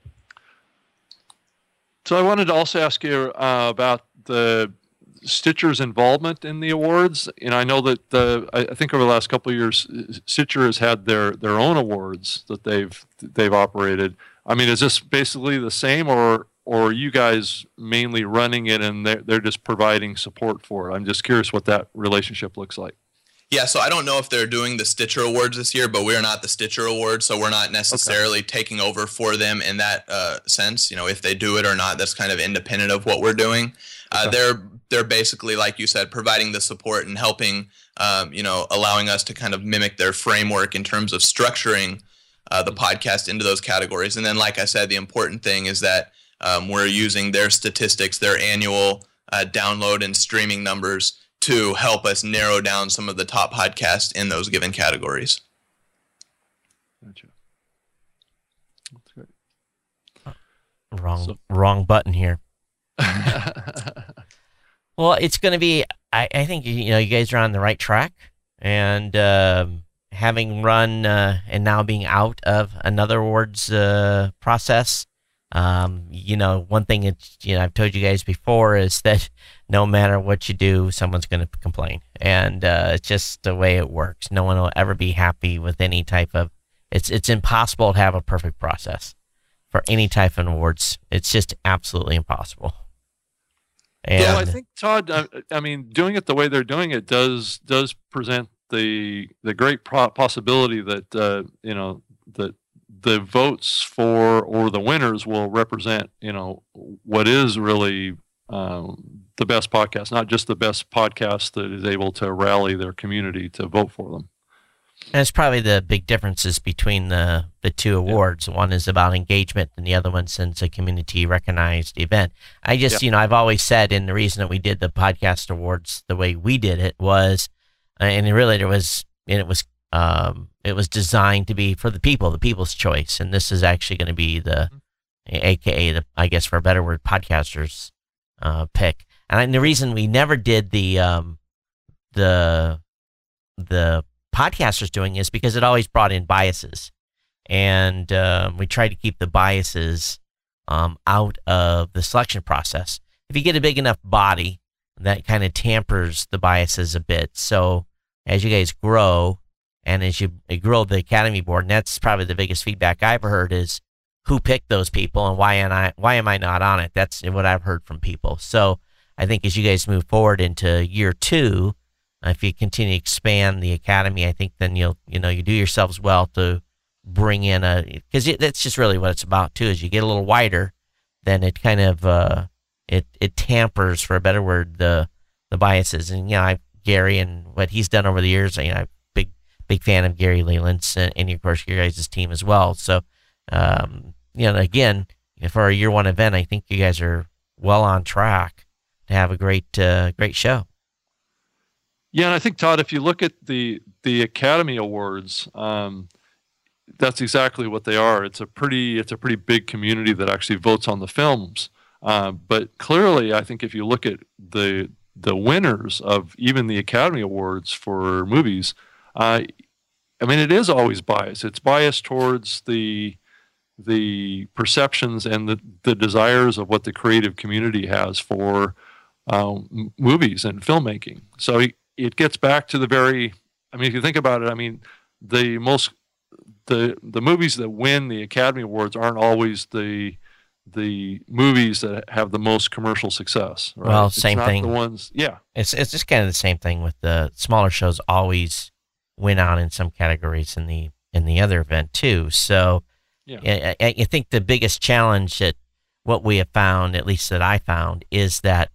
[SPEAKER 2] So I wanted to also ask you uh, about the Stitcher's involvement in the awards. And I know that the, I think over the last couple of years, Stitcher has had their, their own awards that they've they've operated. I mean, is this basically the same, or or are you guys mainly running it and they're, they're just providing support for it? I'm just curious what that relationship looks like.
[SPEAKER 3] Yeah, so I don't know if they're doing the Stitcher Awards this year, but we're not the Stitcher Awards, so we're not necessarily okay. taking over for them in that uh, sense. You know, if they do it or not, that's kind of independent of what we're doing. Uh, okay. They're they're basically, like you said, providing the support and helping, um, you know, allowing us to kind of mimic their framework in terms of structuring uh, the podcast into those categories. And then, like I said, the important thing is that um, we're using their statistics, their annual uh, download and streaming numbers to help us narrow down some of the top podcasts in those given categories.
[SPEAKER 2] Gotcha. That's great.
[SPEAKER 1] Wrong, so. wrong button here. Well, it's going to be, I, I think, you know, you guys are on the right track, and uh, having run uh, and now being out of another awards uh, process, um, you know, one thing it's, you know, I've told you guys before is that no matter what you do, someone's going to complain, and uh, it's just the way it works. No one will ever be happy with any type of, it's, it's impossible to have a perfect process for any type of awards. It's just absolutely impossible. And
[SPEAKER 2] yeah, I think, Todd, I, I mean, doing it the way they're doing it does does present the the great pro- possibility that uh, you know that the votes for or the winners will represent, you know, what is really um, the best podcast, not just the best podcast that is able to rally their community to vote for them.
[SPEAKER 1] And it's probably the big differences between the, the two awards. Yeah. One is about engagement, and the other one since a community-recognized event. I just, yeah. you know, I've always said, and the reason that we did the podcast awards the way we did it was, uh, and really there was, and it was, um, it was designed to be for the people, the people's choice, and this is actually going to be the, A K A the, I guess for a better word, podcasters uh, pick. And the reason we never did the um, the the podcasters doing is because it always brought in biases, and um, we tried to keep the biases um, out of the selection process. If you get a big enough body, that kind of tampers the biases a bit. So as you guys grow, and as you grow the Academy board, and that's probably the biggest feedback I've heard is who picked those people and why am I why am I not on it? That's what I've heard from people. So I think as you guys move forward into year two, if you continue to expand the Academy, I think then you'll, you know, you do yourselves well to bring in a, because that's just really what it's about too. As you get a little wider, then it kind of uh, it it tampers, for a better word, the the biases. And you know, I Gary and what he's done over the years. You know, I'm big big fan of Gary Leland's and, and of course your guys' team as well. So um, you know, again, for a year one event, I think you guys are well on track to have a great uh, great show.
[SPEAKER 2] Yeah, and I think, Todd, if you look at the the Academy Awards, um, that's exactly what they are. It's a pretty it's a pretty big community that actually votes on the films. Uh, but clearly, I think if you look at the the winners of even the Academy Awards for movies, uh, I mean, it is always biased. It's biased towards the the perceptions and the, the desires of what the creative community has for um, movies and filmmaking. So it, it gets back to the very, I mean, if you think about it, I mean, the most, the the movies that win the Academy Awards aren't always the the movies that have the most commercial success. Right?
[SPEAKER 1] Well,
[SPEAKER 2] it's
[SPEAKER 1] same
[SPEAKER 2] not
[SPEAKER 1] thing.
[SPEAKER 2] The ones, yeah.
[SPEAKER 1] It's it's just kind of the same thing with the smaller shows. Always win out in some categories in the in the other event too. So, yeah, I, I think the biggest challenge that what we have found, at least that I found, is that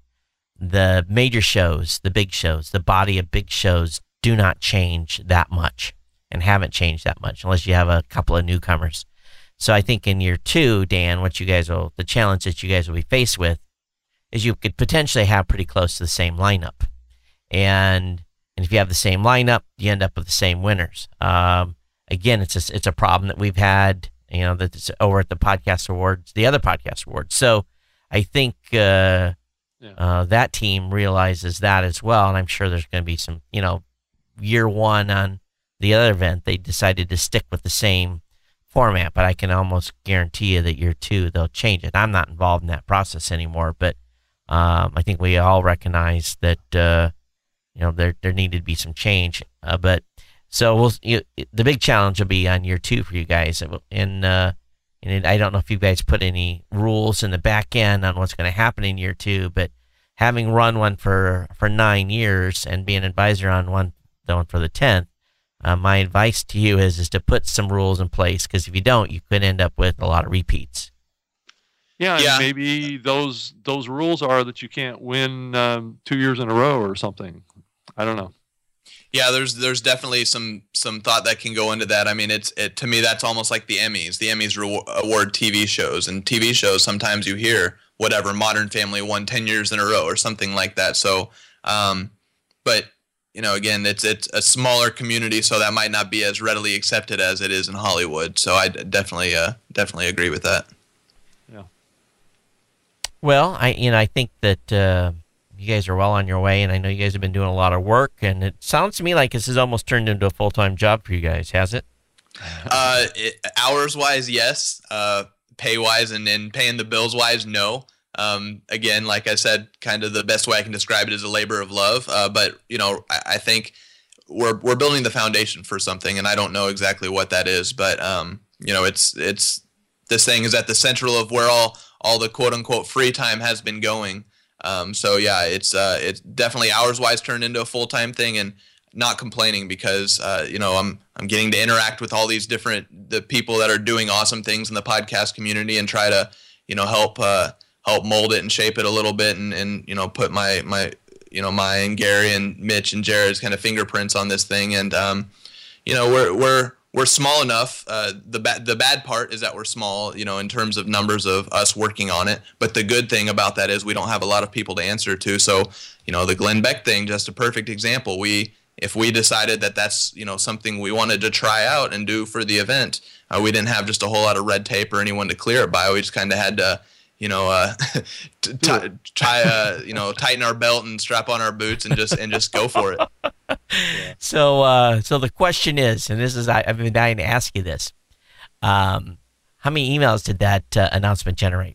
[SPEAKER 1] the major shows, the big shows, the body of big shows do not change that much and haven't changed that much unless you have a couple of newcomers. So I think in year two, Dan, what you guys will, the challenge that you guys will be faced with is you could potentially have pretty close to the same lineup. And and if you have the same lineup, you end up with the same winners. Um, again, it's a, it's a problem that we've had, you know, that's over at the podcast awards, the other podcast awards. So I think uh, yeah. uh, that team realizes that as well. And I'm sure there's going to be some, you know, year one on the other event, they decided to stick with the same format, but I can almost guarantee you that year two, they'll change it. I'm not involved in that process anymore, but um, I think we all recognize that, uh, you know, there, there needed to be some change. Uh, but so we'll, you, the big challenge will be on year two for you guys. And, uh, and I don't know if you guys put any rules in the back end on what's going to happen in year two, but having run one for, for nine years and being an advisor on one, the one for the tenth, uh, my advice to you is, is to put some rules in place, because if you don't, you could end up with a lot of repeats.
[SPEAKER 2] Yeah,
[SPEAKER 3] yeah.
[SPEAKER 2] And maybe those those rules are that you can't win um, two years in a row or something. I don't know.
[SPEAKER 3] Yeah, there's there's definitely some some thought that can go into that. I mean, it's it to me that's almost like the Emmys. The Emmys re- award T V shows, and T V shows sometimes you hear whatever Modern Family won ten years in a row or something like that. So, um, but you know, again, it's it's a smaller community, so that might not be as readily accepted as it is in Hollywood. So I definitely uh, definitely agree with that.
[SPEAKER 2] Yeah.
[SPEAKER 1] Well, I you know I think that uh, you guys are well on your way, and I know you guys have been doing a lot of work, and it sounds to me like this has almost turned into a full-time job for you guys, has it?
[SPEAKER 3] uh, it hours-wise, yes. Uh, pay-wise and, and paying the bills-wise, no. Um, again, like I said, kind of the best way I can describe it is a labor of love. Uh, but you know, I, I think we're we're building the foundation for something, and I don't know exactly what that is, but um, you know, it's it's this thing is at the central of where all all the quote unquote free time has been going. Um, so yeah, it's uh, it's definitely hours wise turned into a full time thing, and not complaining because uh, you know I'm I'm getting to interact with all these different the people that are doing awesome things in the podcast community and try to you know help. Uh, help mold it and shape it a little bit and, and you know, put my, my, you know, my and Gary and Mitch and Jared's kind of fingerprints on this thing. And, um, you know, we're, we're, we're small enough. Uh, the bad, the bad part is that we're small, you know, in terms of numbers of us working on it. But the good thing about that is we don't have a lot of people to answer to. So, you know, the Glenn Beck thing, just a perfect example. We, if we decided that that's, you know, something we wanted to try out and do for the event, uh, we didn't have just a whole lot of red tape or anyone to clear it by. We just kind of had to, you know, uh, t- t- try, uh, you know, tighten our belt and strap on our boots and just and just go for it.
[SPEAKER 1] Yeah. So, uh, so the question is, and this is, I, I've been dying to ask you this: um, how many emails did that uh, announcement generate?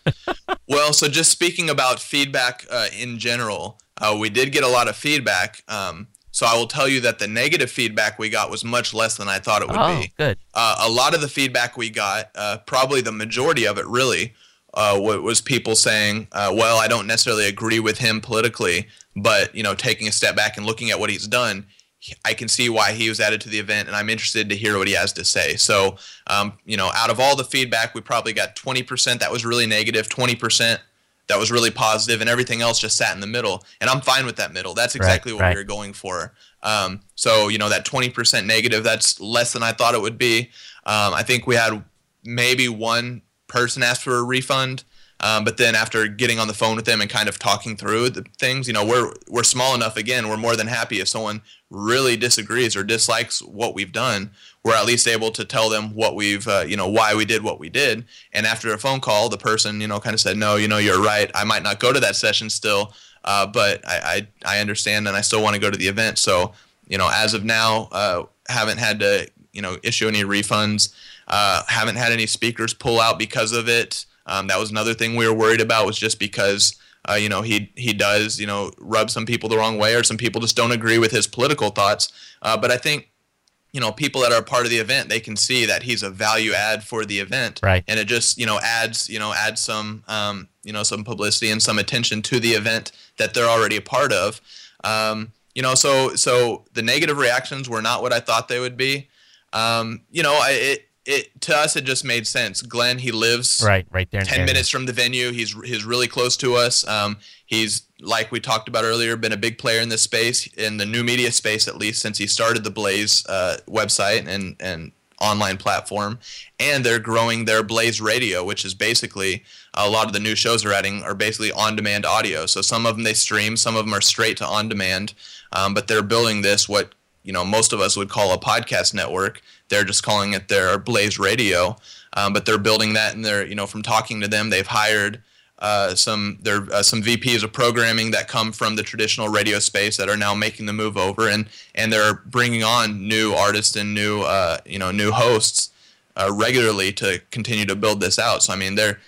[SPEAKER 3] Well, so just speaking about feedback uh, in general, uh, we did get a lot of feedback. Um, so I will tell you that the negative feedback we got was much less than I thought it would
[SPEAKER 1] oh,
[SPEAKER 3] be.
[SPEAKER 1] Good.
[SPEAKER 3] Uh, a lot of the feedback we got, uh, probably the majority of it really, uh, was people saying, uh, well, I don't necessarily agree with him politically, but, you know, taking a step back and looking at what he's done, I can see why he was added to the event, and I'm interested to hear what he has to say. So, um, you know, out of all the feedback, we probably got twenty percent that was really negative, twenty percent that was really positive, and everything else just sat in the middle. And I'm fine with that middle. That's exactly
[SPEAKER 1] right,
[SPEAKER 3] what
[SPEAKER 1] right.
[SPEAKER 3] we were going for. Um, so, you know, that twenty percent negative, that's less than I thought it would be. Um, I think we had maybe one person ask for a refund. Um, but then after getting on the phone with them and kind of talking through the things, you know, we're we're small enough. Again, we're more than happy if someone really disagrees or dislikes what we've done. We're at least able to tell them what we've, uh, you know, why we did what we did. And after a phone call, the person, you know, kind of said, no, you know, you're right. I might not go to that session still, uh, but I, I I understand and I still want to go to the event. So, you know, as of now, uh, haven't had to, you know, issue any refunds. Uh, haven't had any speakers pull out because of it. Um, that was another thing we were worried about, was just because, uh, you know, he he does, you know, rub some people the wrong way, or some people just don't agree with his political thoughts. Uh, but I think, you know, people that are part of the event, they can see that he's a value add for the event.
[SPEAKER 1] Right.
[SPEAKER 3] And it just, you know, adds, you know, adds some, um, you know, some publicity and some attention to the event that they're already a part of. Um, you know, so so the negative reactions were not what I thought they would be. Um, you know, I, it. It, to us, it just made sense. Glenn, he lives
[SPEAKER 1] right, right there in
[SPEAKER 3] ten
[SPEAKER 1] area.
[SPEAKER 3] minutes from the venue. He's he's really close to us. Um, he's, like we talked about earlier, been a big player in this space, in the new media space at least, since he started the Blaze uh, website and, and online platform. And they're growing their Blaze Radio, which is basically, a lot of the new shows they're adding are basically on-demand audio. So some of them they stream, some of them are straight to on-demand. Um, but they're building this, what you know most of us would call a podcast network. They're just calling it their Blaze Radio, um, but they're building that, and they're, you know, from talking to them, they've hired uh, some there uh, some V Ps of programming that come from the traditional radio space that are now making the move over, and and they're bringing on new artists and new uh, you know new hosts uh, regularly to continue to build this out. So I mean, they're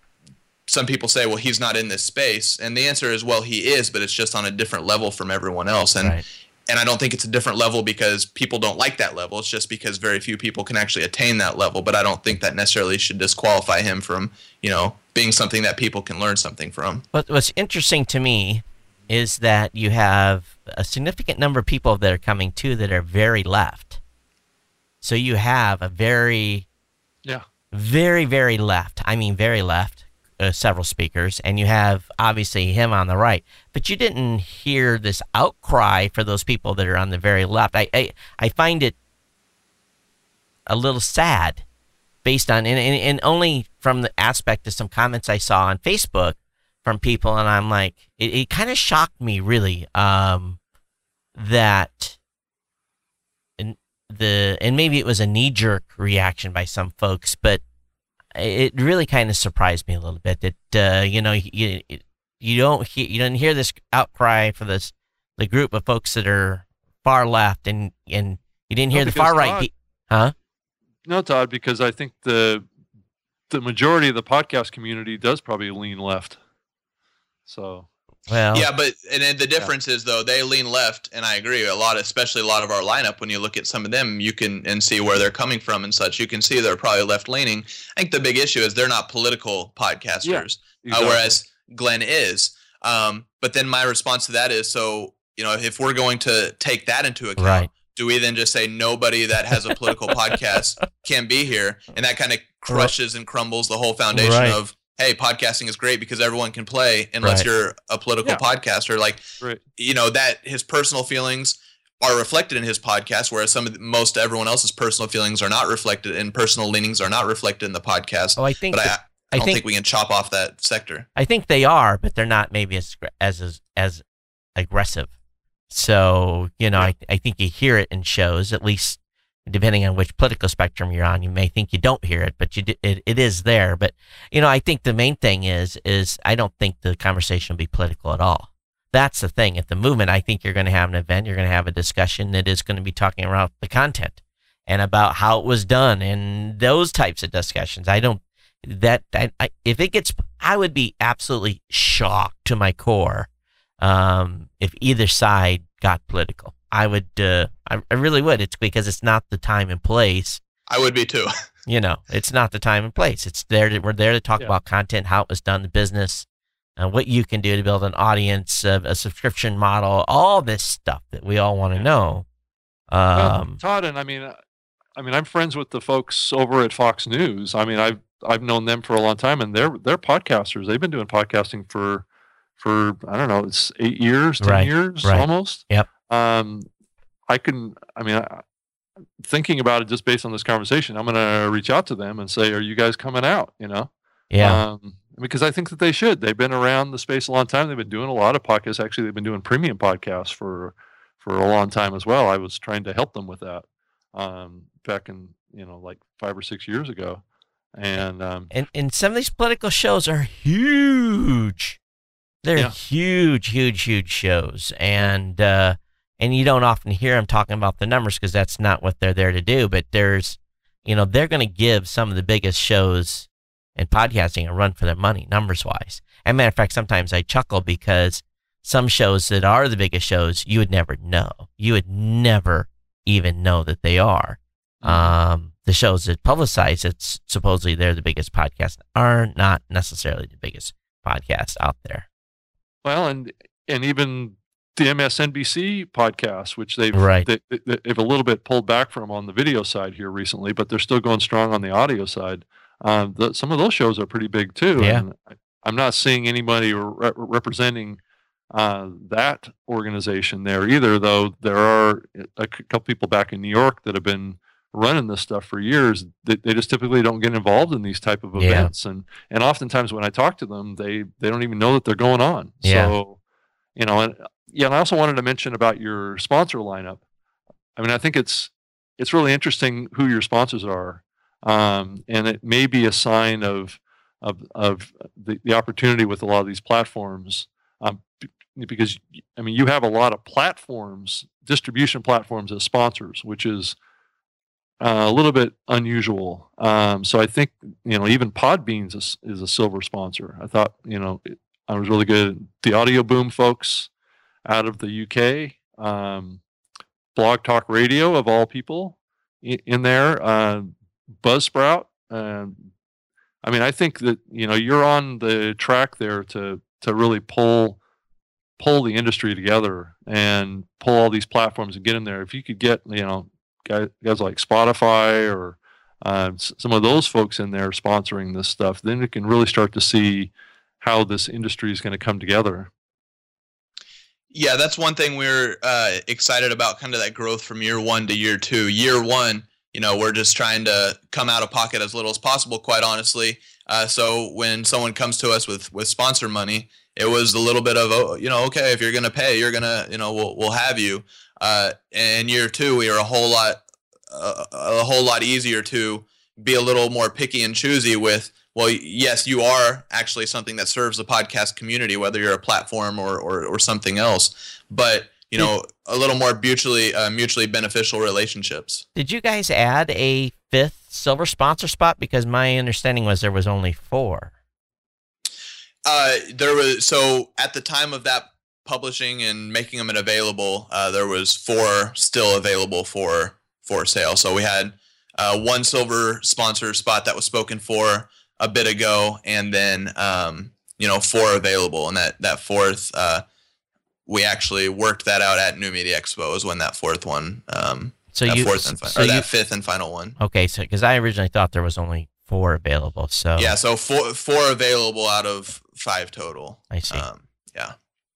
[SPEAKER 3] some people say, well, he's not in this space, and the answer is, well, he is, but it's just on a different level from everyone else, and.
[SPEAKER 1] Right.
[SPEAKER 3] And I don't think it's a different level because people don't like that level. It's just because very few people can actually attain that level. But I don't think that necessarily should disqualify him from, you know, being something that people can learn something from.
[SPEAKER 1] What, what's interesting to me is that you have a significant number of people that are coming too that are very left. So you have a very,
[SPEAKER 2] yeah,
[SPEAKER 1] very, very left. I mean, very left. Uh, several speakers, and you have obviously him on the right, but you didn't hear this outcry for those people that are on the very left. I I, I find it a little sad, based on and, and, and only from the aspect of some comments I saw on Facebook from people, and I'm like, it, it kind of shocked me really um, that and the and maybe it was a knee jerk reaction by some folks, but. It really kind of surprised me a little bit that uh, you know you you don't hear, you didn't hear this outcry for this the group of folks that are far left, and and you didn't hear
[SPEAKER 2] no,
[SPEAKER 1] the far right,
[SPEAKER 2] Todd,
[SPEAKER 1] pe- huh?
[SPEAKER 2] No, Todd, because I think the the majority of the podcast community does probably lean left. So.
[SPEAKER 1] Well,
[SPEAKER 3] yeah, but and then the difference yeah. is though they lean left, and I agree a lot, especially a lot of our lineup. When you look at some of them, you can and see where they're coming from and such. You can see they're probably left leaning. I think the big issue is they're not political podcasters, yeah, exactly. uh, whereas Glenn is. Um, but then my response to that is, so you know, if we're going to take that into account,
[SPEAKER 1] right.
[SPEAKER 3] do we then just say nobody that has a political podcast can be here, and that kind of crushes and crumbles the whole foundation
[SPEAKER 1] right.
[SPEAKER 3] of. Hey, podcasting is great because everyone can play unless
[SPEAKER 1] right.
[SPEAKER 3] you're a political
[SPEAKER 2] yeah.
[SPEAKER 3] podcaster. Like,
[SPEAKER 2] right.
[SPEAKER 3] you know, that his personal feelings are reflected in his podcast, whereas some of the, most everyone else's personal feelings are not reflected, and personal leanings are not reflected in the podcast.
[SPEAKER 1] Oh, I think.
[SPEAKER 3] But
[SPEAKER 1] that,
[SPEAKER 3] I, I don't
[SPEAKER 1] think,
[SPEAKER 3] think we can chop off that sector.
[SPEAKER 1] I think they are, but they're not maybe as as as, as aggressive. So, you know, I, I think you hear it in shows, at least depending on which political spectrum you're on. You may think you don't hear it, but you do, it, it is there. But, you know, I think the main thing is, is I don't think the conversation will be political at all. That's the thing. At the movement, I think you're going to have an event, you're going to have a discussion that is going to be talking about the content and about how it was done and those types of discussions. I don't, that, I, I, if it gets, I would be absolutely shocked to my core um, if either side got political. I would, uh, I, I really would. It's because it's not the time and place.
[SPEAKER 3] I would be too.
[SPEAKER 1] You know, it's not the time and place. It's there. To, we're there to talk yeah. about content, how it was done, the business, uh, what you can do to build an audience, uh, a subscription model, all this stuff that we all want to yeah. know. Um,
[SPEAKER 2] well, Todd, and I mean, I mean, I'm friends with the folks over at Fox News. I mean, I've I've known them for a long time, and they're they're podcasters. They've been doing podcasting for for I don't know, it's eight years, ten
[SPEAKER 1] right.
[SPEAKER 2] years,
[SPEAKER 1] right.
[SPEAKER 2] almost.
[SPEAKER 1] Yep.
[SPEAKER 2] Um, I can. I mean, I, thinking about it just based on this conversation, I'm going to reach out to them and say, "Are you guys coming out?" You know.
[SPEAKER 1] Yeah.
[SPEAKER 2] Um, because I think that they should. They've been around the space a long time. They've been doing a lot of podcasts. Actually, they've been doing premium podcasts for for a long time as well. I was trying to help them with that um, back in you know like five or six years ago, and um,
[SPEAKER 1] and and some of these political shows are huge. They're
[SPEAKER 2] yeah.
[SPEAKER 1] huge, huge, huge shows, and uh, and you don't often hear them talking about the numbers because that's not what they're there to do. But there's, you know, they're going to give some of the biggest shows in podcasting a run for their money, numbers wise. And matter of fact, sometimes I chuckle because some shows that are the biggest shows, you would never know. You would never even know that they are. Um, the shows that publicize it's supposedly they're the biggest podcast are not necessarily the biggest podcast out there.
[SPEAKER 2] Well, and and even the M S N B C podcast, which they've
[SPEAKER 1] right.
[SPEAKER 2] they, they've a little bit pulled back from on the video side here recently, but they're still going strong on the audio side. Um, the, some of those shows are pretty big too.
[SPEAKER 1] Yeah.
[SPEAKER 2] And I, I'm not seeing anybody re- representing uh, that organization there either, though there are a couple people back in New York that have been running this stuff for years. They, they just typically don't get involved in these type of events. Yeah. And, and oftentimes when I talk to them, they, they don't even know that they're going on.
[SPEAKER 1] Yeah.
[SPEAKER 2] So, you know, and yeah, and I also wanted to mention about your sponsor lineup. I mean, I think it's, it's really interesting who your sponsors are. Um, and it may be a sign of, of, of the, the opportunity with a lot of these platforms. Um, because I mean, you have a lot of platforms, distribution platforms as sponsors, which is, Uh, a little bit unusual. Um, so I think, you know, even Podbeans is, is a silver sponsor. I thought, you know, it, I was really good. The Audio Boom folks out of the U K, um, Blog Talk Radio of all people in, in there, uh, Buzzsprout. Uh, I mean, I think that, you know, you're on the track there to, to really pull, pull the industry together and pull all these platforms and get in there. If you could get, you know, guys, guys like Spotify or uh, some of those folks in there sponsoring this stuff, then you can really start to see how this industry is going to come together.
[SPEAKER 3] Yeah, that's one thing we're uh, excited about, kind of that growth from year one to year two. Year one, you know, we're just trying to come out of pocket as little as possible, quite honestly. Uh, so when someone comes to us with, with sponsor money, it was a little bit of, oh, you know, okay, if you're going to pay, you're going to, you know, we'll, we'll have you. Uh, and year two, we are a whole lot, uh, a whole lot easier to be a little more picky and choosy with, well, yes, you are actually something that serves the podcast community, whether you're a platform or, or, or something else, but, you know, a little more mutually, uh, mutually beneficial relationships.
[SPEAKER 1] Did you guys add a fifth silver sponsor spot? Because my understanding was there was only four.
[SPEAKER 3] Uh, there was, so at the time of that publishing and making them available, uh, there was four still available for, for sale. So we had uh, one silver sponsor spot that was spoken for a bit ago, and then, um, you know, four available. And that, that fourth, uh, we actually worked that out at New Media Expo is when that fourth one, um,
[SPEAKER 1] so
[SPEAKER 3] that
[SPEAKER 1] you,
[SPEAKER 3] fourth and fi-
[SPEAKER 1] so
[SPEAKER 3] or
[SPEAKER 1] you,
[SPEAKER 3] that fifth and final one.
[SPEAKER 1] Okay. So, cause I originally thought there was only four available. So
[SPEAKER 3] yeah, so four, four available out of five total.
[SPEAKER 1] I see.
[SPEAKER 3] Um, yeah.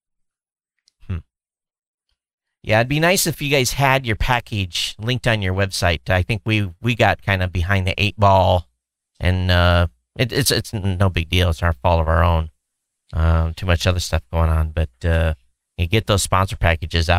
[SPEAKER 1] Yeah, it'd be nice if you guys had your package linked on your website. I think we, we got kind of behind the eight ball, and uh, it, it's it's no big deal. It's our fault of our own. Um, too much other stuff going on, but uh, you get those sponsor packages out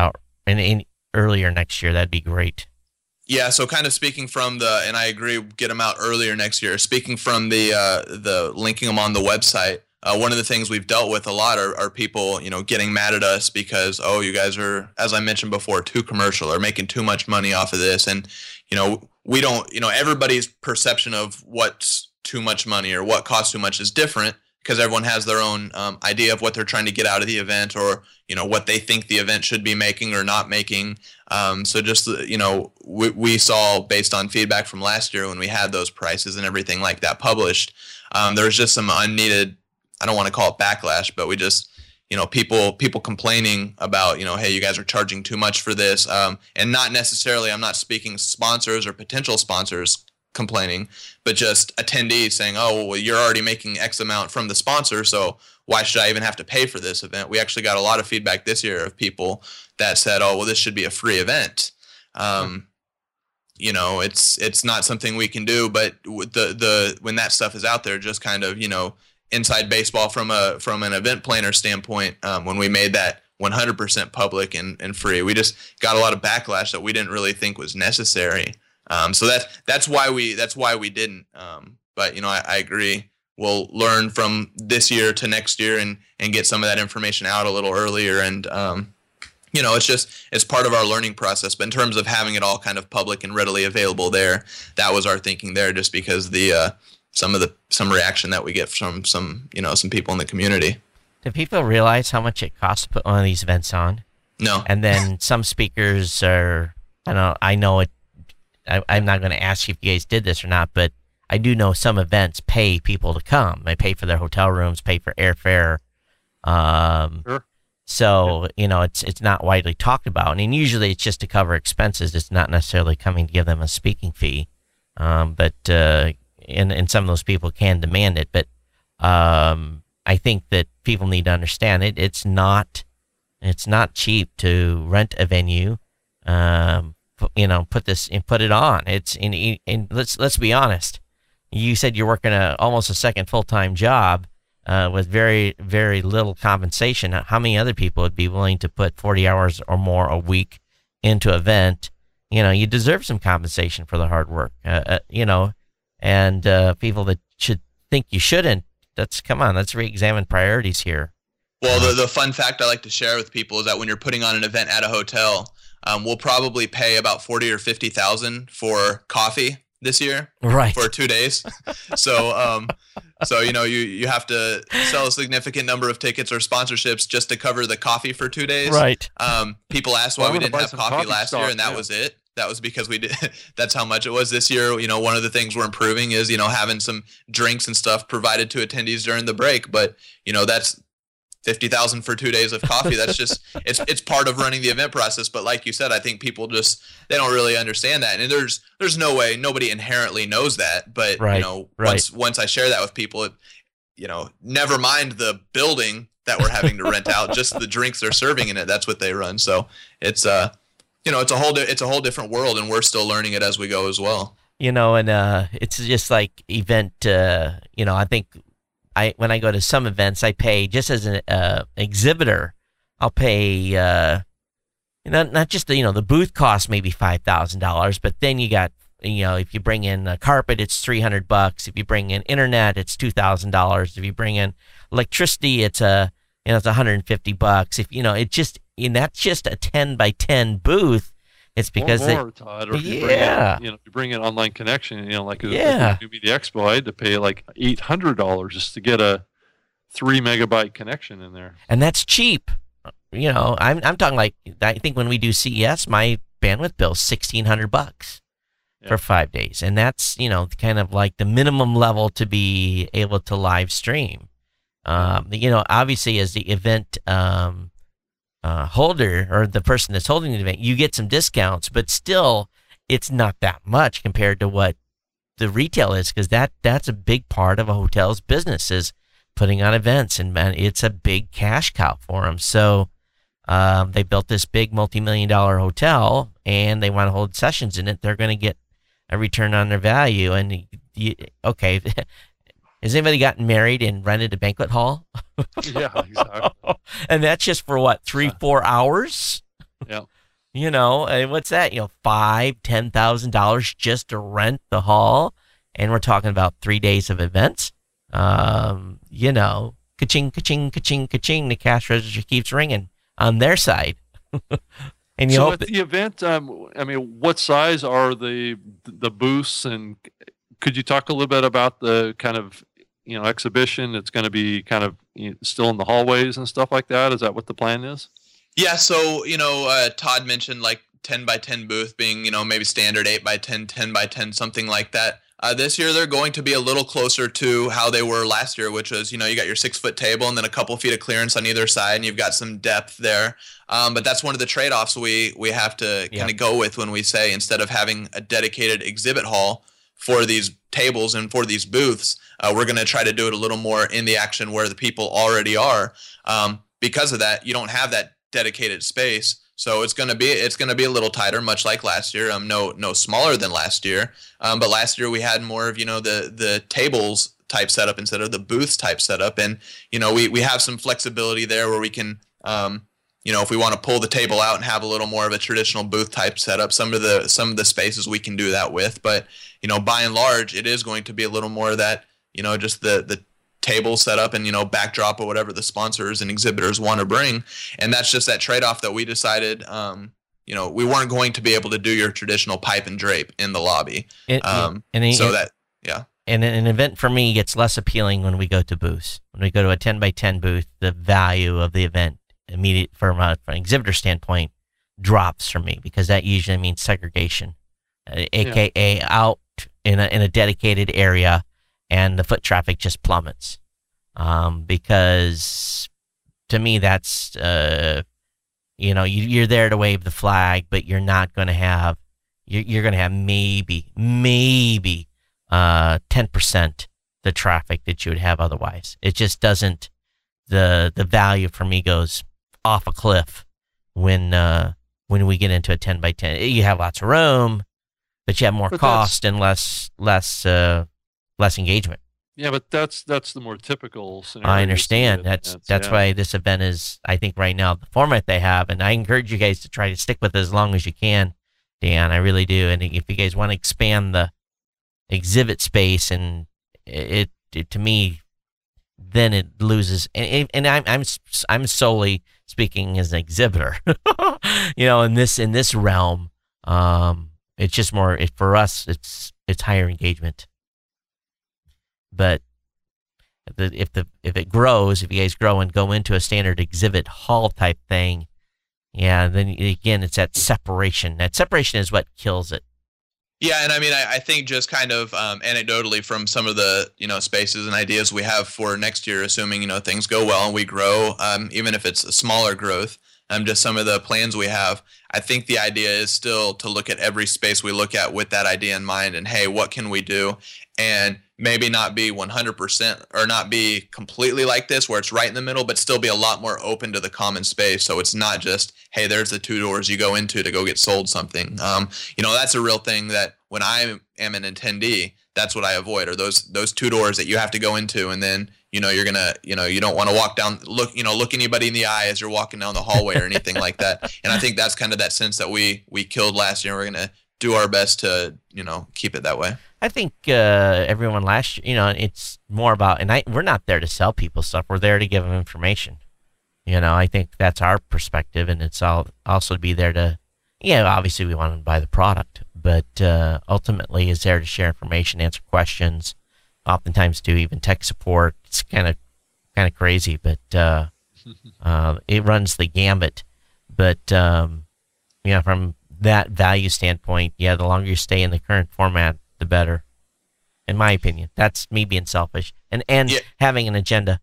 [SPEAKER 1] and, and earlier next year, that'd be great.
[SPEAKER 3] Yeah, so kind of speaking from the, and I agree, get them out earlier next year. Speaking from the uh, the linking them on the website, uh, one of the things we've dealt with a lot are, are people, you know, getting mad at us because, oh, you guys are, as I mentioned before, too commercial or making too much money off of this. And, you know, we don't, you know, everybody's perception of what's too much money or what costs too much is different because everyone has their own um, idea of what they're trying to get out of the event or, you know, what they think the event should be making or not making. Um, so just, you know, we, we saw based on feedback from last year when we had those prices and everything like that published, um, there was just some unneeded, I don't want to call it backlash, but we just, you know, people people complaining about, you know, hey, you guys are charging too much for this. Um, and not necessarily, I'm not speaking sponsors or potential sponsors complaining, but just attendees saying, oh, well, you're already making X amount from the sponsor, so why should I even have to pay for this event? We actually got a lot of feedback this year of people that said, oh, well, this should be a free event. Um, you know, it's it's not something we can do, but the the when that stuff is out there, just kind of, you know, inside baseball from a from an event planner standpoint, um, when we made that one hundred percent public and, and free, we just got a lot of backlash that we didn't really think was necessary. Um, so that that's why we that's why we didn't. Um, but you know, I, I agree. We'll learn from this year to next year and, and get some of that information out a little earlier. And um, you know, it's just it's part of our learning process. But in terms of having it all kind of public and readily available there, that was our thinking there. Just because the uh, some of the some reaction that we get from some you know some people in the community.
[SPEAKER 1] Do people realize how much it costs to put one of these events on?
[SPEAKER 3] No.
[SPEAKER 1] And then some speakers are, I know, I know it. I, I'm not going to ask you if you guys did this or not, but I do know some events pay people to come. They pay for their hotel rooms, pay for airfare. Um,
[SPEAKER 2] Sure.
[SPEAKER 1] So, yeah. you know, it's it's not widely talked about. And usually it's just to cover expenses. It's not necessarily coming to give them a speaking fee. Um, but, uh, and, and some of those people can demand it. But um, I think that people need to understand it. It's not, it's not cheap to rent a venue. Um, you know, put this and put it on. It's in, in, in let's let's be honest. You said you're working a almost a second full time job uh, with very very little compensation. How many other people would be willing to put forty hours or more a week into an event? You know, you deserve some compensation for the hard work. Uh, uh, you know, and uh, people that should think you shouldn't. That's come on. Let's re-examine priorities here.
[SPEAKER 3] Well, the the fun fact I like to share with people is that when you're putting on an event at a hotel, Um, we'll probably pay about forty or fifty thousand for coffee this year,
[SPEAKER 1] right?
[SPEAKER 3] For two days. so, um, so you know, you you have to sell a significant number of tickets or sponsorships just to cover the coffee for two days,
[SPEAKER 1] right?
[SPEAKER 3] Um, people asked why
[SPEAKER 2] well,
[SPEAKER 3] we didn't have coffee, coffee last stock, year, and that yeah. was it. That was because we did. That's how much it was this year. You know, one of the things we're improving is you know having some drinks and stuff provided to attendees during the break, but you know that's fifty thousand for two days of coffee. That's just, it's, it's part of running the event process. But like you said, I think people just, they don't really understand that. And there's, there's no way, nobody inherently knows that. But,
[SPEAKER 1] right,
[SPEAKER 3] you know,
[SPEAKER 1] right.
[SPEAKER 3] once, once I share that with people, it, you know, never mind the building that we're having to rent out, just the drinks they're serving in it. That's what they run. So it's, uh, you know, it's a whole, di- it's a whole different world, and we're still learning it as we go as well.
[SPEAKER 1] You know, and uh, it's just like event, uh, you know, I think, I, when I go to some events, I pay just as an uh, exhibitor. I'll pay, uh, you know, not just the, you know, the booth costs maybe five thousand dollars, but then you got, you know, if you bring in a carpet, it's three hundred bucks. If you bring in internet, it's two thousand dollars. If you bring in electricity, it's a, you know, it's one hundred fifty bucks. If, you know, it just, and that's just a ten by ten booth. It's because
[SPEAKER 2] or more,
[SPEAKER 1] they,
[SPEAKER 2] Todd, or if you
[SPEAKER 1] yeah,
[SPEAKER 2] bring in, you know, you bring in online connection. You know, like
[SPEAKER 1] yeah.
[SPEAKER 2] the New Media Expo, I had to pay like eight hundred dollars just to get a three megabyte connection in there,
[SPEAKER 1] and that's cheap. You know, I'm I'm talking like I think when we do C E S, my bandwidth bill is sixteen hundred bucks yeah. for five days, and that's you know kind of like the minimum level to be able to live stream. Um, you know, obviously as the event. Um, Uh, holder or the person that's holding the event, you get some discounts, but still it's not that much compared to what the retail is, because that that's a big part of a hotel's business is putting on events, and man, it's a big cash cow for them. So um, they built this big multi-million dollar hotel and they want to hold sessions in it. They're going to get a return on their value. And you, okay, has anybody gotten married and rented a banquet hall?
[SPEAKER 2] Yeah, exactly.
[SPEAKER 1] And that's just for what, three, four hours?
[SPEAKER 2] Yeah.
[SPEAKER 1] You know, and what's that? You know, five, ten thousand dollars just to rent the hall, and we're talking about three days of events. Um, you know, ka-ching, ka-ching, ka-ching, ka-ching. The cash register keeps ringing on their side. And you
[SPEAKER 2] so
[SPEAKER 1] hope
[SPEAKER 2] at
[SPEAKER 1] that,
[SPEAKER 2] the event, um, I mean, what size are the the booths, and could you talk a little bit about the kind of, you know, exhibition? It's going to be kind of, you know, still in the hallways and stuff like that. Is that what the plan is?
[SPEAKER 3] Yeah, so, you know, uh, Todd mentioned like ten by ten booth being, you know, maybe standard eight by ten, ten by ten, something like that. Uh, this year, they're going to be a little closer to how they were last year, which was, you know, you got your six-foot table and then a couple feet of clearance on either side, and you've got some depth there. Um, but that's one of the trade-offs we, we have to
[SPEAKER 1] Yeah.
[SPEAKER 3] kind of go with when we say, instead of having a dedicated exhibit hall for these tables and for these booths, uh, we're going to try to do it a little more in the action where the people already are. Um, because of that, you don't have that dedicated space. So it's going to be it's going to be a little tighter, much like last year. Um, no no smaller than last year. Um, but last year we had more of, you know, the the tables type setup instead of the booths type setup, and you know we we have some flexibility there where we can, um, you know, if we want to pull the table out and have a little more of a traditional booth type setup, some of the some of the spaces we can do that with. But you know, by and large, it is going to be a little more of that, you know, just the the table setup and, you know, backdrop or whatever the sponsors and exhibitors want to bring. And that's just that trade-off that we decided, um, you know, we weren't going to be able to do your traditional pipe and drape in the lobby.
[SPEAKER 1] It,
[SPEAKER 3] um,
[SPEAKER 1] and it,
[SPEAKER 3] so
[SPEAKER 1] it,
[SPEAKER 3] that, yeah.
[SPEAKER 1] And an event for me gets less appealing when we go to booths. When we go to a ten by ten booth, the value of the event, immediate from, a, from an exhibitor standpoint, drops for me, because that usually means segregation, uh, aka yeah. out in a in a dedicated area, and the foot traffic just plummets. Um, because to me, that's, uh, you know, you, you're there to wave the flag, but you're not going to have, you're, you're going to have maybe, maybe, uh, ten percent the traffic that you would have otherwise. It just doesn't, the, the value for me goes off a cliff when, uh, when we get into a ten by ten. You have lots of room, but you have more
[SPEAKER 2] but
[SPEAKER 1] cost and less, less, uh, less engagement.
[SPEAKER 2] Yeah, but that's that's the more typical scenario.
[SPEAKER 1] I understand. That's that's, that's yeah. why this event is, I think, right now, the format they have, and I encourage you guys to try to stick with it as long as you can, Dan. I really do. And if you guys want to expand the exhibit space, and it, it to me, then it loses. And, and I'm I'm I'm solely speaking as an exhibitor, you know, in this in this realm. Um, it's just more it, for us. It's it's higher engagement. But if the, if the if it grows, if you guys grow and go into a standard exhibit hall type thing, yeah, then again, it's that separation. That separation is what kills it.
[SPEAKER 3] Yeah, and I mean, I, I think just kind of um, anecdotally from some of the, you know, spaces and ideas we have for next year, assuming, you know, things go well and we grow, um, even if it's a smaller growth, um, just some of the plans we have, I think the idea is still to look at every space we look at with that idea in mind, and hey, what can we do? And maybe not be one hundred percent or not be completely like this where it's right in the middle, but still be a lot more open to the common space. So it's not just, hey, there's the two doors you go into to go get sold something. Um, you know, that's a real thing that when I am an attendee, that's what I avoid, are those those two doors that you have to go into, and then, you know, you're going to, you know, you don't want to walk down, look, you know, look anybody in the eye as you're walking down the hallway or anything like that. And I think that's kind of that sense that we we killed last year. We're going to do our best to, you know, keep it that way.
[SPEAKER 1] I think uh, everyone last year, you know, it's more about, and I, we're not there to sell people stuff. We're there to give them information. You know, I think that's our perspective, and it's all also to be there to, yeah, obviously we want them to buy the product, but uh, ultimately is there to share information, answer questions, oftentimes do even tech support. It's kind of kind of crazy, but uh, uh, it runs the gambit. But um, you know, from that value standpoint, yeah, the longer you stay in the current format, the better, in my opinion. That's me being selfish and and yeah. having an agenda.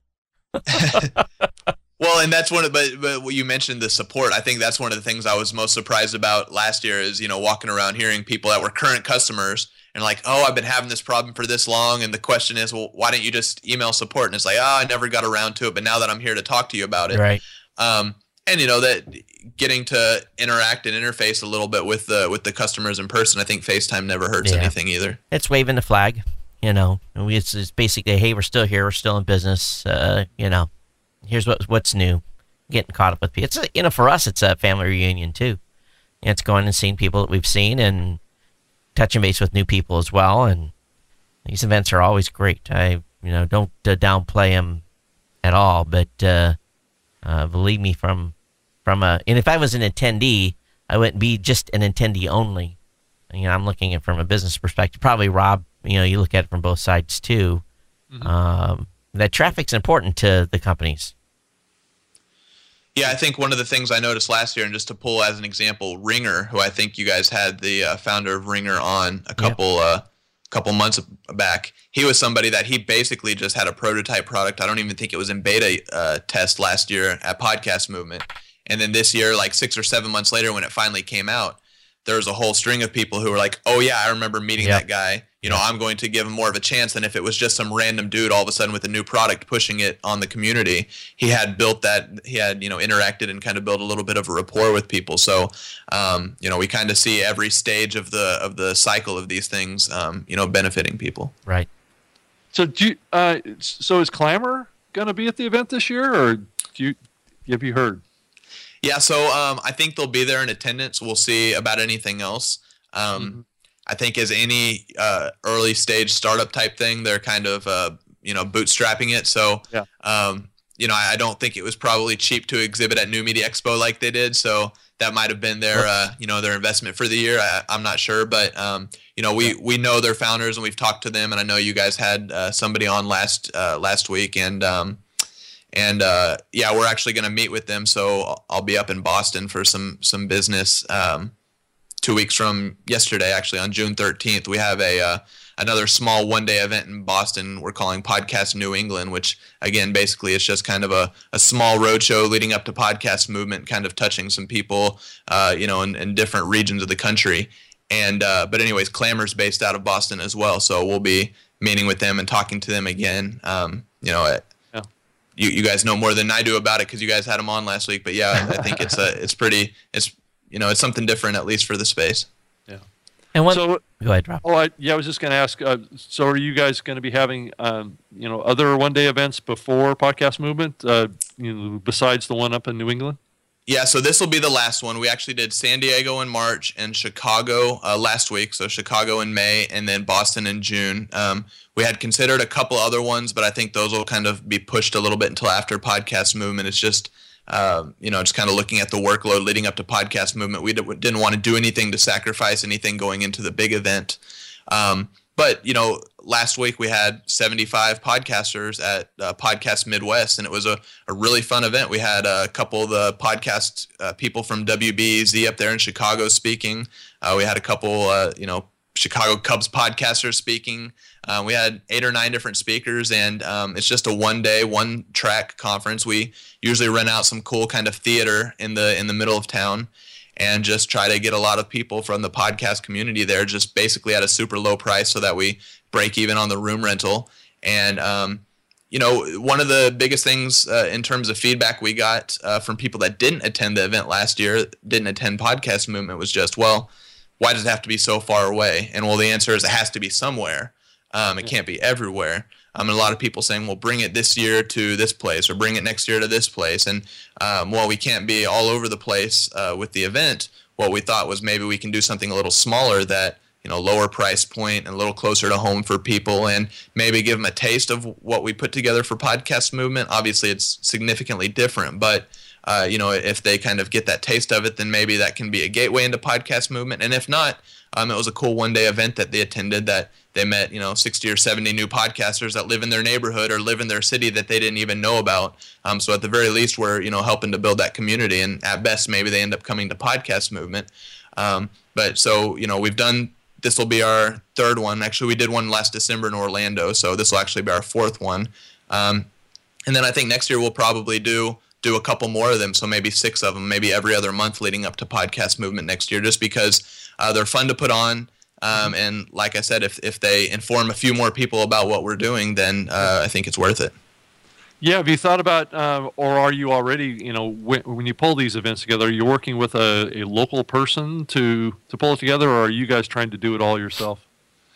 [SPEAKER 3] Well, and that's one of, but but you mentioned the support. I think that's one of the things I was most surprised about last year is, you know, walking around hearing people that were current customers and like, oh, I've been having this problem for this long, and the question is, well, why don't you just email support? And it's like, oh, I never got around to it, but now that I'm here to talk to you about it,
[SPEAKER 1] right?
[SPEAKER 3] Um, and you know that getting to interact and interface a little bit with the with the customers in person, I think FaceTime never hurts yeah. anything either.
[SPEAKER 1] It's waving the flag, you know. It's, it's basically, hey, we're still here, we're still in business. Uh, you know, here's what what's new. Getting caught up with people. It's a, you know, for us, it's a family reunion too. you know, it's going and seeing people that we've seen and touching base with new people as well. And these events are always great. I, you know, don't uh, downplay them at all, but uh, uh, believe me, from from a, and if I was an attendee, I wouldn't be just an attendee only. You know, I'm looking at it from a business perspective. Probably Rob, you know, you look at it from both sides too. Mm-hmm. Um, that traffic's important to the companies.
[SPEAKER 3] Yeah, I think one of the things I noticed last year, and just to pull as an example, Ringer, who I think you guys had the uh, founder of Ringer on a couple yep. uh, couple months back. He was somebody that he basically just had a prototype product. I don't even think it was in beta uh, test last year at Podcast Movement. And then this year, like six or seven months later, when it finally came out, there was a whole string of people who were like, oh, yeah, I remember meeting yep. that guy. You know, I'm going to give him more of a chance than if it was just some random dude all of a sudden with a new product pushing it on the community. He had built that, he had, you know, interacted and kind of built a little bit of a rapport with people. So, um, you know, we kind of see every stage of the of the cycle of these things, um, you know, benefiting people.
[SPEAKER 1] Right.
[SPEAKER 2] So, do you, uh, so is Clamor going to be at the event this year, or do you have you heard?
[SPEAKER 3] Yeah, so um, I think they'll be there in attendance. We'll see about anything else. Um, mm-hmm. I think as any uh, early stage startup type thing, they're kind of uh, you know bootstrapping it. So yeah. um, you know, I, I don't think it was probably cheap to exhibit at New Media Expo like they did. So that might have been their uh, you know their investment for the year. I, I'm not sure, but um, you know we, yeah. we know their founders and we've talked to them, and I know you guys had uh, somebody on last uh, last week, and um, and uh, yeah, we're actually going to meet with them. So I'll be up in Boston for some some business. Um, Two weeks from yesterday, actually, on June thirteenth, we have a uh, another small one-day event in Boston we're calling Podcast New England, which, again, basically is just kind of a, a small roadshow leading up to Podcast Movement, kind of touching some people, uh, you know, in, in different regions of the country. And uh, but anyways, Clamor's based out of Boston as well, so we'll be meeting with them and talking to them again. Um, you know, it, yeah. you you guys know more than I do about it because you guys had them on last week. But yeah, I think it's a it's pretty it's. You know, it's something different, at least for the space.
[SPEAKER 2] Yeah.
[SPEAKER 1] And what?
[SPEAKER 2] So,
[SPEAKER 1] go ahead, Rob.
[SPEAKER 2] Oh, I, yeah, I was just going to ask. Uh, so, are you guys going to be having, um, you know, other one-day events before Podcast Movement, uh, you know, besides the one up in New England?
[SPEAKER 3] Yeah. So this will be the last one. We actually did San Diego in March and Chicago uh, last week. So Chicago in May, and then Boston in June. Um, we had considered a couple other ones, but I think those will kind of be pushed a little bit until after Podcast Movement. It's just. Uh, you know, just kind of looking at the workload leading up to Podcast Movement. We d- didn't want to do anything to sacrifice anything going into the big event. Um, but, you know, last week we had seventy-five podcasters at uh, Podcast Midwest, and it was a, a really fun event. We had a couple of the podcast uh, people from W B Z up there in Chicago speaking. Uh, we had a couple, uh, you know, Chicago Cubs podcasters speaking. Uh, we had eight or nine different speakers, and um, it's just a one-day, one-track conference. We usually rent out some cool kind of theater in the in the middle of town, and just try to get a lot of people from the podcast community there, just basically at a super low price, so that we break even on the room rental. And um, you know, one of the biggest things uh, in terms of feedback we got uh, from people that didn't attend the event last year, didn't attend Podcast Movement, was just, well, why does it have to be so far away? And well, the answer is it has to be somewhere. Um, it can't be everywhere. Um, and a lot of people saying, well, bring it this year to this place, or bring it next year to this place. And um, while we can't be all over the place uh, with the event, what we thought was maybe we can do something a little smaller that, you know, lower price point and a little closer to home for people, and maybe give them a taste of what we put together for Podcast Movement. Obviously, it's significantly different, but uh, you know, if they kind of get that taste of it, then maybe that can be a gateway into Podcast Movement. And if not, um, it was a cool one-day event that they attended that they met, you know, sixty or seventy new podcasters that live in their neighborhood or live in their city that they didn't even know about. Um, so at the very least, we're, you know, helping to build that community. And at best, maybe they end up coming to Podcast Movement. Um, but so, you know, we've done, this will be our third one. Actually, we did one last December in Orlando. So this will actually be our fourth one. Um, and then I think next year we'll probably do do a couple more of them. So maybe six of them, maybe every other month leading up to Podcast Movement next year, just because uh, they're fun to put on. Um, and like I said, if if they inform a few more people about what we're doing, then uh, I think it's worth it.
[SPEAKER 2] Yeah. Have you thought about, uh, or are you already, you know, when, when you pull these events together, are you working with a, a local person to, to pull it together, or are you guys trying to do it all yourself?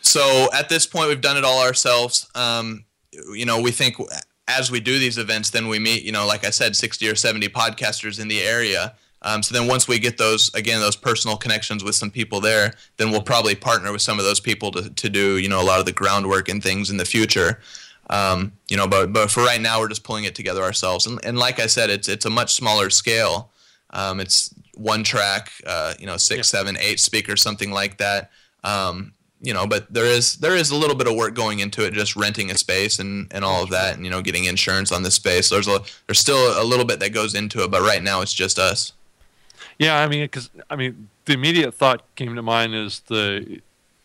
[SPEAKER 3] So at this point, we've done it all ourselves. Um, you know, we think as we do these events, then we meet, you know, like I said, sixty or seventy podcasters in the area. Um, so then once we get those, again, those personal connections with some people there, then we'll probably partner with some of those people to, to do, you know, a lot of the groundwork and things in the future. Um, you know, but but for right now, we're just pulling it together ourselves. And and like I said, it's it's a much smaller scale. Um, it's one track, uh, you know, six, yeah. seven, eight speakers, something like that. Um, you know, but there is there is a little bit of work going into it, just renting a space and, and all of that, and you know, getting insurance on the space. So there's a there's still a little bit that goes into it, but right now it's just us.
[SPEAKER 2] Yeah, I mean, because I mean, the immediate thought came to mind is the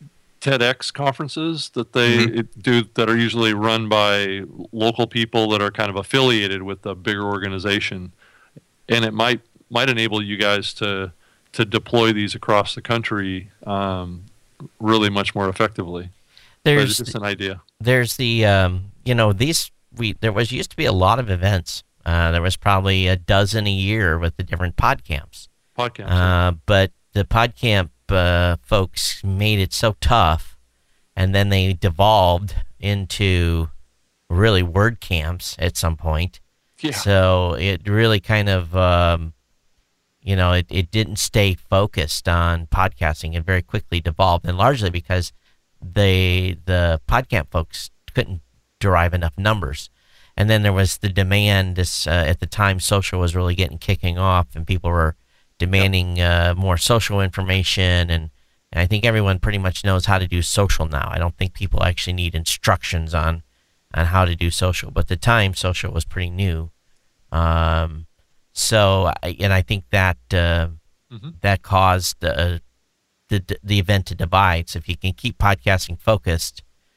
[SPEAKER 2] TEDx conferences that they mm-hmm. do that are usually run by local people that are kind of affiliated with a bigger organization, and it might might enable you guys to to deploy these across the country um, really much more effectively. There's but it's just an idea.
[SPEAKER 1] There's the um, you know these we there was used to be a lot of events. Uh, there was probably a dozen a year with the different podcamps.
[SPEAKER 2] Podcast,
[SPEAKER 1] uh, but the PodCamp uh, folks made it so tough, and then they devolved into really WordCamps at some point.
[SPEAKER 2] Yeah.
[SPEAKER 1] So it really kind of, um, you know, it, it didn't stay focused on podcasting. It very quickly devolved, and largely because they the PodCamp folks couldn't derive enough numbers. And then there was the demand. This uh, at the time, social was really getting kicking off, and people were demanding uh, more social information, and, and I think everyone pretty much knows how to do social now. I don't think people actually need instructions on on how to do social, but at the time, social was pretty new. Um, so, and I think that uh, mm-hmm. that caused the, the the event to divide. So if you can keep podcasting focused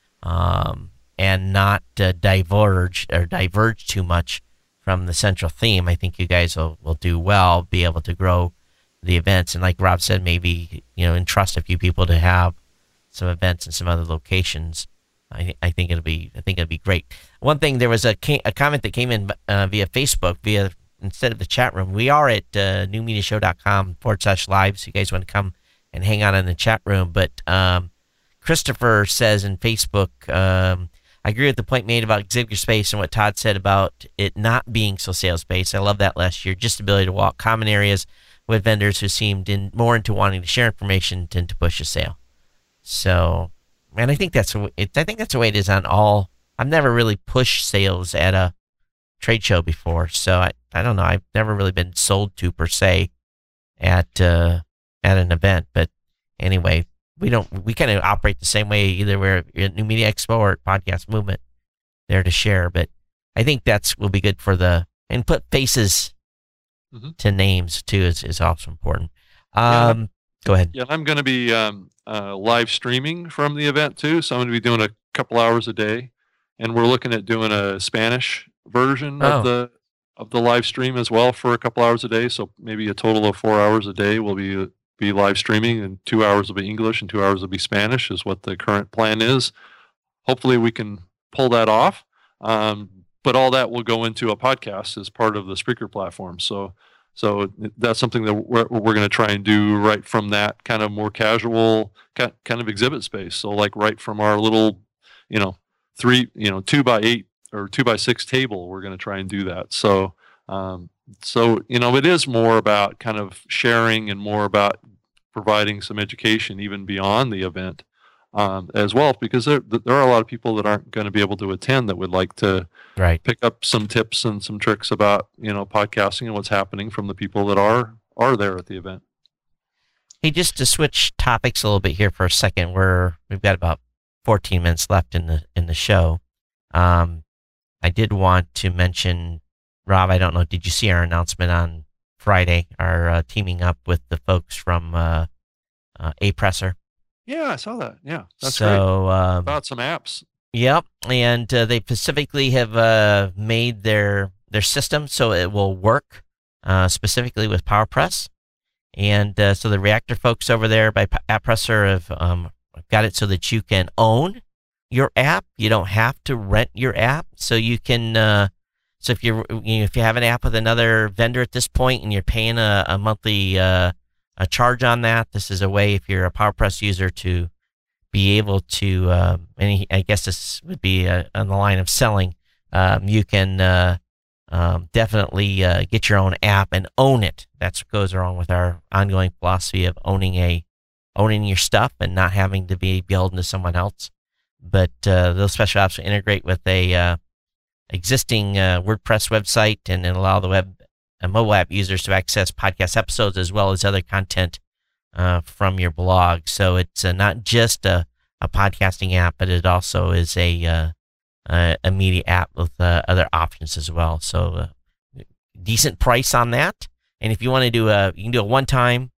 [SPEAKER 1] um, and not uh, diverge or diverge too much from the central theme, I think you guys will, will do well, be able to grow the events. And like Rob said, maybe, you know, entrust a few people to have some events in some other locations. I, I think it'll be, I think it'll be great. One thing, there was a, a comment that came in uh, via Facebook, via, instead of the chat room. We are at uh, newmediashow.com forward slash live. So you guys want to come and hang out in the chat room. But um, Christopher says in Facebook, um, I agree with the point made about exhibitor space and what Todd said about it not being so sales-based. I love that last year. Just the ability to walk common areas with vendors who seemed in, more into wanting to share information than to push a sale. So, and I think that's it, I think that's the way it is on all. I've never really pushed sales at a trade show before, so I, I don't know. I've never really been sold to per se at uh, at an event. But anyway. We don't. We kind of operate the same way. Either we're at New Media Expo or at Podcast Movement, there to share. But I think that's will be good for the and put faces mm-hmm. to names too is, is also important. Um, yeah, go ahead.
[SPEAKER 2] Yeah, I'm going to be um, uh, live streaming from the event too. So I'm going to be doing a couple hours a day, and we're looking at doing a Spanish version oh. of the of the live stream as well for a couple hours a day. So maybe a total of four hours a day will be. be live streaming, and two hours will be English and two hours will be Spanish is what the current plan is. Hopefully we can pull that off. Um, but all that will go into a podcast as part of the Spreaker platform. So, so that's something that we're, we're going to try and do right from that kind of more casual kind of exhibit space. So like right from our little, you know, three, you know, two by eight or two by six table, we're going to try and do that. So, um, So, you know, it is more about kind of sharing and more about providing some education even beyond the event um, as well, because there, there are a lot of people that aren't going to be able to attend that would like to
[SPEAKER 1] right.
[SPEAKER 2] pick up some tips and some tricks about, you know, podcasting and what's happening from the people that are, are there at the event.
[SPEAKER 1] Hey, just to switch topics a little bit here for a second, we're, we've got about fourteen minutes left in the, in the show. Um, I did want to mention, Rob, I don't know, did you see our announcement on Friday, our uh, teaming up with the folks from uh, uh, Apresser?
[SPEAKER 2] Yeah, I saw that. Yeah, that's
[SPEAKER 1] so,
[SPEAKER 2] great.
[SPEAKER 1] Um,
[SPEAKER 2] About some apps.
[SPEAKER 1] Yep, and uh, they specifically have uh, made their their system so it will work uh, specifically with PowerPress. And uh, so the Reactor folks over there by Apresser have um, got it so that you can own your app. You don't have to rent your app, so you can... Uh, So if you're, you know, if you have an app with another vendor at this point and you're paying a, a monthly uh, a charge on that, this is a way if you're a PowerPress user to be able to, um, and I guess this would be uh on the line of selling. Um, you can uh, um, definitely uh, get your own app and own it. That's what goes along with our ongoing philosophy of owning a owning your stuff and not having to be beholden to someone else. But uh, those special apps will integrate with a uh, existing uh, WordPress website and then allow the web uh, mobile app users to access podcast episodes as well as other content uh, from your blog. So it's uh, not just a, a podcasting app, but it also is a uh, a, a media app with uh, other options as well. So uh, decent price on that. And if you want to do a, you can do a one time,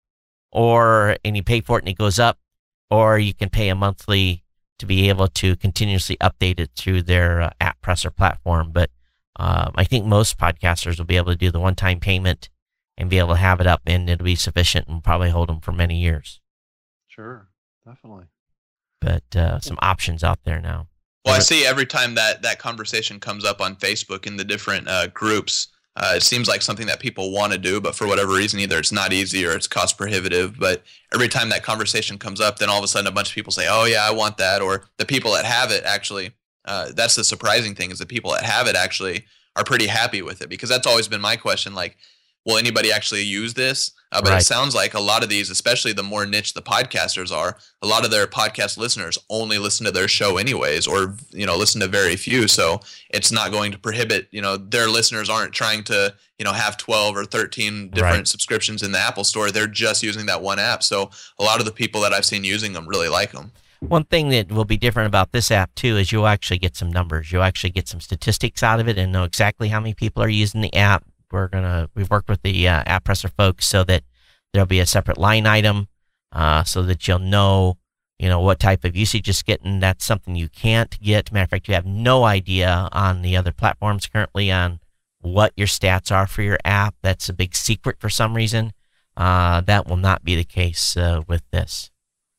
[SPEAKER 1] or and you pay for it and it goes up, or you can pay a monthly to be able to continuously update it through their uh, AppPresser platform. But um, I think most podcasters will be able to do the one-time payment and be able to have it up, and it'll be sufficient and probably hold them for many years.
[SPEAKER 2] Sure, definitely.
[SPEAKER 1] But uh, some options out there now.
[SPEAKER 3] Well, I see every time that that conversation comes up on Facebook in the different uh, groups, uh, it seems like something that people want to do, but for whatever reason, either it's not easy or it's cost prohibitive. But every time that conversation comes up, then all of a sudden a bunch of people say, oh, yeah, I want that. Or the people that have it actually, uh, that's the surprising thing, is the people that have it actually are pretty happy with it, because that's always been my question. Like, will anybody actually use this? Uh, but
[SPEAKER 1] Right.
[SPEAKER 3] It sounds like a lot of these, especially the more niche the podcasters are, a lot of their podcast listeners only listen to their show anyways, or, you know, listen to very few. So it's not going to prohibit, you know, their listeners aren't trying to, you know, have twelve or thirteen different
[SPEAKER 1] Right.
[SPEAKER 3] subscriptions in the Apple Store. They're just using that one app. So a lot of the people that I've seen using them really like them.
[SPEAKER 1] One thing that will be different about this app too is you'll actually get some numbers. You'll actually get some statistics out of it and know exactly how many people are using the app. We're gonna we've worked with the uh, AppPresser folks so that there'll be a separate line item, uh, so that you'll know, you know, what type of usage is getting. That's something you can't get. Matter of fact, you have no idea on the other platforms currently on what your stats are for your app. That's a big secret for some reason. Uh, that will not be the case uh, with this.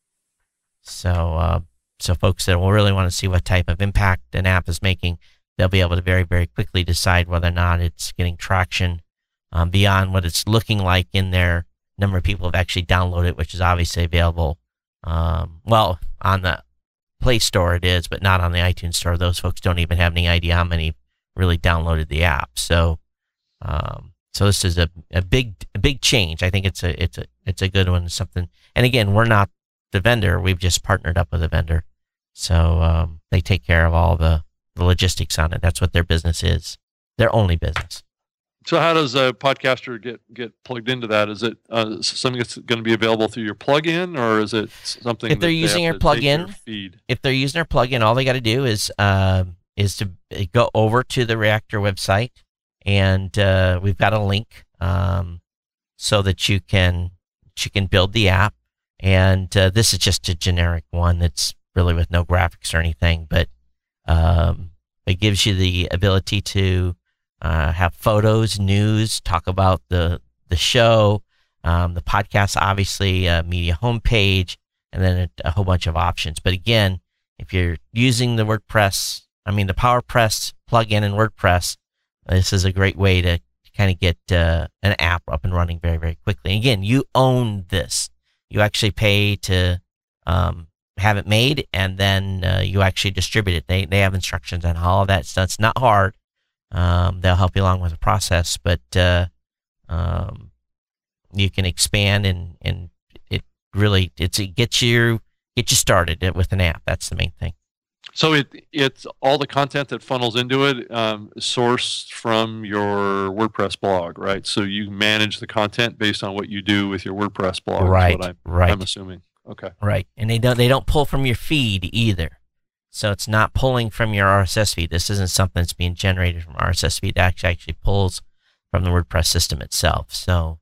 [SPEAKER 1] So, uh, so folks that will really want to see what type of impact an app is making, they'll be able to very, very quickly decide whether or not it's getting traction um, beyond what it's looking like in their number of people have actually downloaded it, which is obviously available. Um, well, on the Play Store it is, but not on the iTunes Store. Those folks don't even have any idea how many really downloaded the app. So, um, so this is a, a big, a big change. I think it's a, it's a, it's a good one. Something, and again, we're not the vendor. We've just partnered up with a vendor, so um, they take care of all the, the logistics on it. That's what their business is. Their only business.
[SPEAKER 2] So how does a podcaster get, get plugged into that? Is it uh, something that's going to be available through your plugin, or is it something
[SPEAKER 1] If they're
[SPEAKER 2] that
[SPEAKER 1] using
[SPEAKER 2] they
[SPEAKER 1] your
[SPEAKER 2] have to take
[SPEAKER 1] plugin,
[SPEAKER 2] your feed?
[SPEAKER 1] If they're using their plugin, all they got to do is uh, is to go over to the Reactor website, and uh, we've got a link um, so that you can you can build the app. And uh, this is just a generic one that's really with no graphics or anything, but um, it gives you the ability to uh, have photos, news, talk about the the show, um, the podcast, obviously, uh, media homepage, and then a, a whole bunch of options. But again, if you're using the WordPress, I mean the PowerPress plugin in WordPress, this is a great way to kind of get uh, an app up and running very, very quickly. And again, you own this. You actually pay to um, have it made, and then uh, you actually distribute it. They they have instructions on all of that. So it's not hard. Um, they'll help you along with the process, but uh, um, you can expand, and, and it really it's it gets you get you started with an app. That's the main thing.
[SPEAKER 2] So it it's all the content that funnels into it um, is sourced from your WordPress blog, right? So you manage the content based on what you do with your WordPress blog.
[SPEAKER 1] Right,
[SPEAKER 2] Is what I'm,
[SPEAKER 1] right.
[SPEAKER 2] I'm assuming. Okay.
[SPEAKER 1] Right, and they don't they don't pull from your feed either. So it's not pulling from your R S S feed. This isn't something that's being generated from R S S feed. It actually actually pulls from the WordPress system itself. So,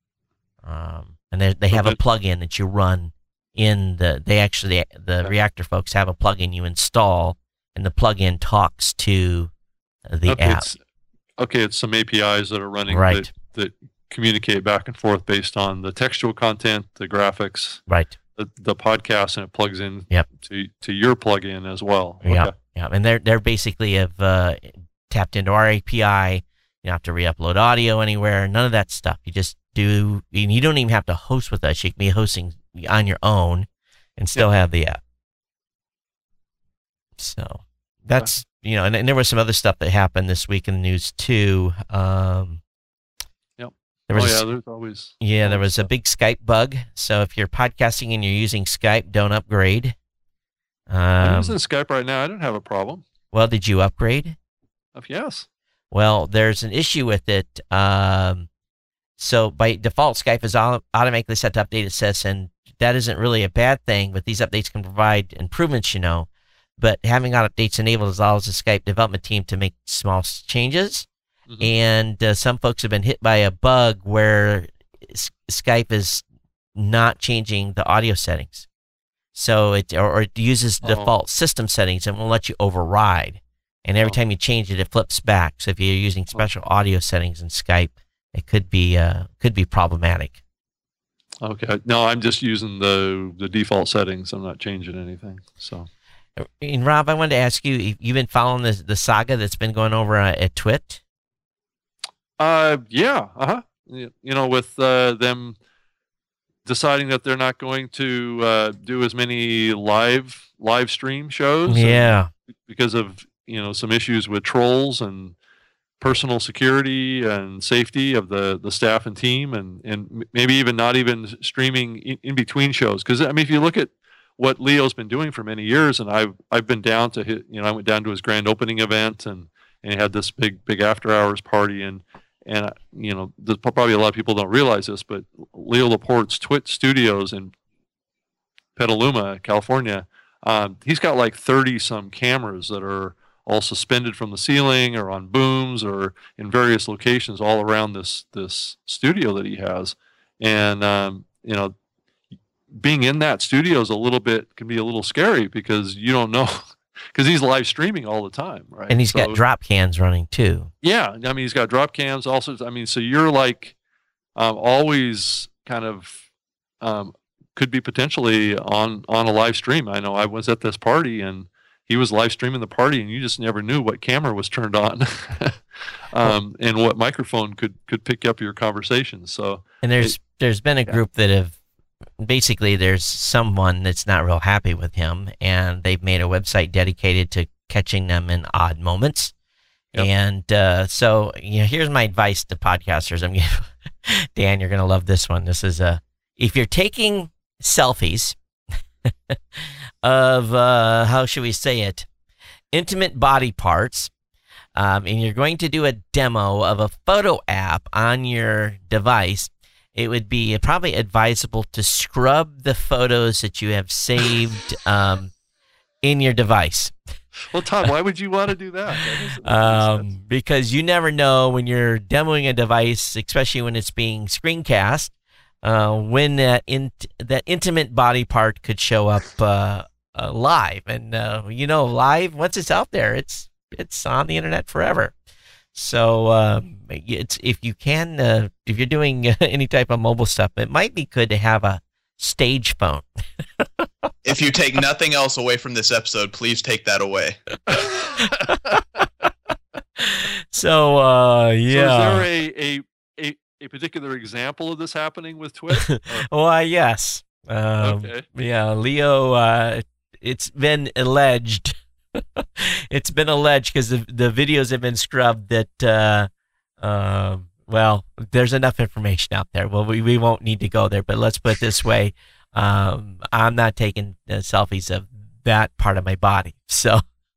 [SPEAKER 1] um, and they they have a plugin that you run in the. They actually the Reactor folks have a plugin you install, and the plugin talks to the
[SPEAKER 2] okay,
[SPEAKER 1] app.
[SPEAKER 2] It's, okay, it's some A P Is that are running
[SPEAKER 1] Right.
[SPEAKER 2] that, that communicate back and forth based on the textual content, the graphics,
[SPEAKER 1] Right.
[SPEAKER 2] the, the podcast, and it plugs in
[SPEAKER 1] Yep.
[SPEAKER 2] to to your plugin as well.
[SPEAKER 1] Yeah.
[SPEAKER 2] Okay.
[SPEAKER 1] Yeah, and they're they're basically have uh, tapped into our A P I. You don't have to re-upload audio anywhere. None of that stuff. You just do. And you don't even have to host with us. You can be hosting on your own and still have the app. So that's you know, and, and there was some other stuff that happened this week in the news too. Um,
[SPEAKER 2] yep.
[SPEAKER 1] There was,
[SPEAKER 2] oh yeah, there's always.
[SPEAKER 1] Yeah, there
[SPEAKER 2] always
[SPEAKER 1] was
[SPEAKER 2] stuff.
[SPEAKER 1] a big Skype bug. So if you're podcasting and you're using Skype, don't upgrade. Um,
[SPEAKER 2] I'm using Skype right now. I don't have a problem.
[SPEAKER 1] Well, did you upgrade?
[SPEAKER 2] Uh, yes.
[SPEAKER 1] Well, there's an issue with it. Um, so by default, Skype is au- automatically set to update assist, and that isn't really a bad thing, but these updates can provide improvements, you know. But having updates enabled allows the Skype development team to make small s- changes. Mm-hmm. And uh, some folks have been hit by a bug where S- Skype is not changing the audio settings. So it or, or it uses the
[SPEAKER 2] Oh.
[SPEAKER 1] default system settings and won't let you override. And every
[SPEAKER 2] Oh.
[SPEAKER 1] time you change it, it flips back. So if you're using special audio settings in Skype, it could be uh, could be problematic.
[SPEAKER 2] Okay. No, I'm just using the the default settings. I'm not changing anything. So.
[SPEAKER 1] And Rob, I wanted to ask you, you- you've been following the the saga that's been going over uh, at Twit?
[SPEAKER 2] Uh, yeah. Uh huh. You you know, with uh, them deciding that they're not going to uh, do as many live live stream shows.
[SPEAKER 1] Yeah.
[SPEAKER 2] and because of you know some issues with trolls and personal security and safety of the, the staff and team, and, and maybe even not even streaming in, in between shows. Because I mean, if you look at what Leo's been doing for many years, and I've I've been down to his, you know I went down to his grand opening event, and and he had this big big after hours party, and and uh, you know there's probably a lot of people don't realize this, but Leo Laporte's Twit Studios in Petaluma, California, um, he's got like thirty some cameras that are all suspended from the ceiling or on booms or in various locations all around this this studio that he has. And um, you know, being in that studio is a little bit can be a little scary because you don't know because he's live streaming all the time, right?
[SPEAKER 1] And he's
[SPEAKER 2] So-
[SPEAKER 1] got drop cans running too.
[SPEAKER 2] yeah, I mean he's got drop cams also. I mean, so you're like um, always kind of um, could be potentially on on a live stream. I know I was at this party and he was live streaming the party, and you just never knew what camera was turned on, um, and what microphone could could pick up your conversation. So
[SPEAKER 1] And there's
[SPEAKER 2] it-
[SPEAKER 1] there's been a
[SPEAKER 2] yeah.
[SPEAKER 1] group that have basically there's someone that's not real happy with him, and they've made a website dedicated to catching them in odd moments.
[SPEAKER 2] Yep.
[SPEAKER 1] And uh, so, you know, here's my advice to podcasters. I'm gonna, Dan, you're gonna love this one. This is a if you're taking selfies of uh, how should we say it, intimate body parts. Um, and you're going to do a demo of a photo app on your device, it would be probably advisable to scrub the photos that you have saved um, in your device.
[SPEAKER 2] well, Todd, why would you want to do that? That doesn't make any sense.
[SPEAKER 1] Um, because you never know when you're demoing a device, especially when it's being screencast, uh, when that, in, that intimate body part could show up uh, uh, live. And, uh, you know, live, once it's out there, it's it's on the internet forever. So um, it's if you can, uh, if you're doing any type of mobile stuff, it might be good to have a stage phone.
[SPEAKER 3] If you take nothing else away from this episode, please take that away.
[SPEAKER 1] So uh, yeah.
[SPEAKER 2] So is there a, a a a particular example of this happening with Twit? Or-
[SPEAKER 1] Why, yes. Um,
[SPEAKER 2] Okay.
[SPEAKER 1] Yeah, Leo, uh, it's been alleged. It's been alleged because the, the videos have been scrubbed that, uh, uh, well, there's enough information out there. Well, we, we won't need to go there, but let's put it this way. Um, I'm not taking uh, selfies of that part of my body. So,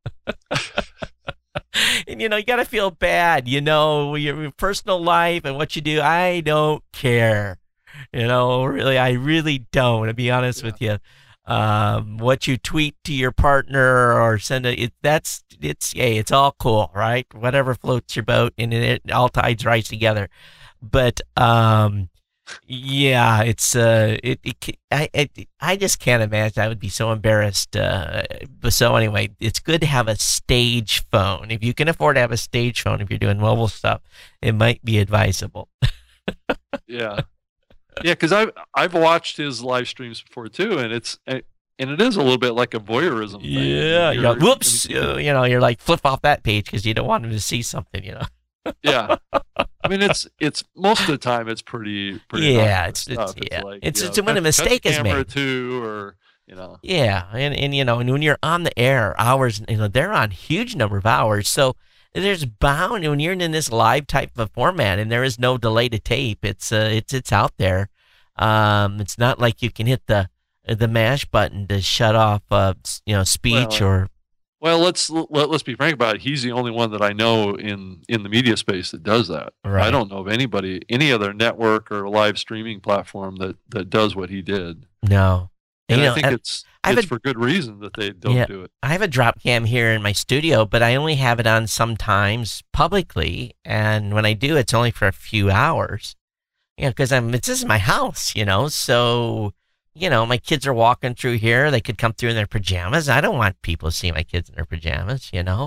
[SPEAKER 1] and you know, you got to feel bad, you know, your personal life and what you do. I don't care. You know, really, I really don't, to be honest
[SPEAKER 2] Yeah.
[SPEAKER 1] with you. Um, what you tweet to your partner or send a, it, that's, it's, hey, it's all cool, right? Whatever floats your boat and it, it all tides rise together. But, um, yeah, it's, uh, it, it I, I, I just can't imagine. I would be so embarrassed. Uh, but so anyway, it's good to have a stage phone. If you can afford to have a stage phone, if you're doing mobile stuff, it might be advisable.
[SPEAKER 2] yeah, yeah, because I've I've watched his live streams before too, and it's and it is a little bit like a voyeurism thing.
[SPEAKER 1] Yeah,
[SPEAKER 2] You're-
[SPEAKER 1] yeah. Whoops, uh, you know, you're like flip off that page because you don't want them to see something, you know.
[SPEAKER 2] yeah. I mean, it's it's most of the time it's pretty pretty.
[SPEAKER 1] Yeah,
[SPEAKER 2] innocuous
[SPEAKER 1] it's- it's-
[SPEAKER 2] stuff.
[SPEAKER 1] yeah.
[SPEAKER 2] like,
[SPEAKER 1] It's-
[SPEAKER 2] you
[SPEAKER 1] it's
[SPEAKER 2] know,
[SPEAKER 1] when a
[SPEAKER 2] cut- cut
[SPEAKER 1] mistake
[SPEAKER 2] the
[SPEAKER 1] is
[SPEAKER 2] camera
[SPEAKER 1] made.
[SPEAKER 2] too, or You know.
[SPEAKER 1] Yeah, and and you know, and when you're on the air, hours, you know, they're on huge number of hours. So there's bound when you're in this live type of format, and there is no delay to tape. It's uh, it's it's out there. Um, it's not like you can hit the the mash button to shut off, uh, you know, speech
[SPEAKER 2] well,
[SPEAKER 1] or.
[SPEAKER 2] Well, let's let, let's be frank about it. He's the only one that I know in in the media space that does that.
[SPEAKER 1] Right.
[SPEAKER 2] I don't know of anybody, any other network or live streaming platform that that does what he did.
[SPEAKER 1] No.
[SPEAKER 2] And
[SPEAKER 1] you
[SPEAKER 2] I
[SPEAKER 1] know,
[SPEAKER 2] think
[SPEAKER 1] I,
[SPEAKER 2] it's
[SPEAKER 1] I
[SPEAKER 2] it's
[SPEAKER 1] a,
[SPEAKER 2] for good reason that they don't
[SPEAKER 1] yeah,
[SPEAKER 2] do it.
[SPEAKER 1] I have a drop cam here in my studio, but I only have it on sometimes publicly, and when I do, it's only for a few hours. You know, because I'm it's this is my house, you know, so you know, my kids are walking through here. They could come through in their pajamas. I don't want people to see my kids in their pajamas, you know.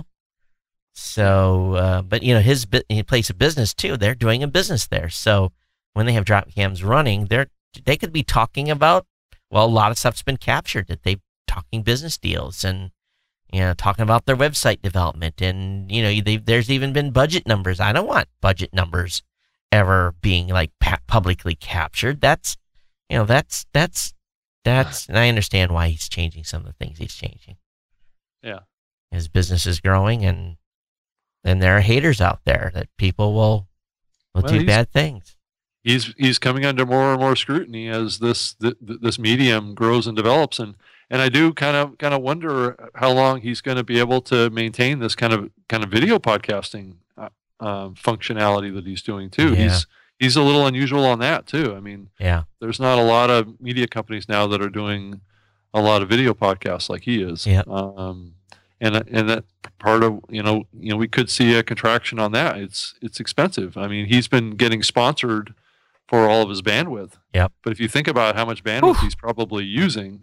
[SPEAKER 1] So, uh, but you know, his, his place of business too. They're doing a business there. So when they have drop cams running, they're they could be talking about. Well, a lot of stuff's been captured. That they talking business deals and you know talking about their website development, and you know, they, there's even been budget numbers. I don't want budget numbers ever being like pa- publicly captured. That's you know, that's that's. That's, and I understand why he's changing some of the things he's changing.
[SPEAKER 2] Yeah.
[SPEAKER 1] His business is growing, and and there are haters out there that people will will
[SPEAKER 2] well,
[SPEAKER 1] do bad things.
[SPEAKER 2] He's he's coming under more and more scrutiny as this th- this medium grows and develops, and and I do kind of kind of wonder how long he's going to be able to maintain this kind of kind of video podcasting uh, uh, functionality that he's doing too.
[SPEAKER 1] Yeah.
[SPEAKER 2] He's He's a little unusual on that too. I mean,
[SPEAKER 1] yeah,
[SPEAKER 2] there's not a lot of media companies now that are doing a lot of video podcasts like he is.
[SPEAKER 1] Yeah.
[SPEAKER 2] Um, and and that part of you know you know we could see a contraction on that. It's it's expensive. I mean, he's been getting sponsored for all of his bandwidth.
[SPEAKER 1] Yep.
[SPEAKER 2] But if you think about how much bandwidth
[SPEAKER 1] Oof.
[SPEAKER 2] he's probably using,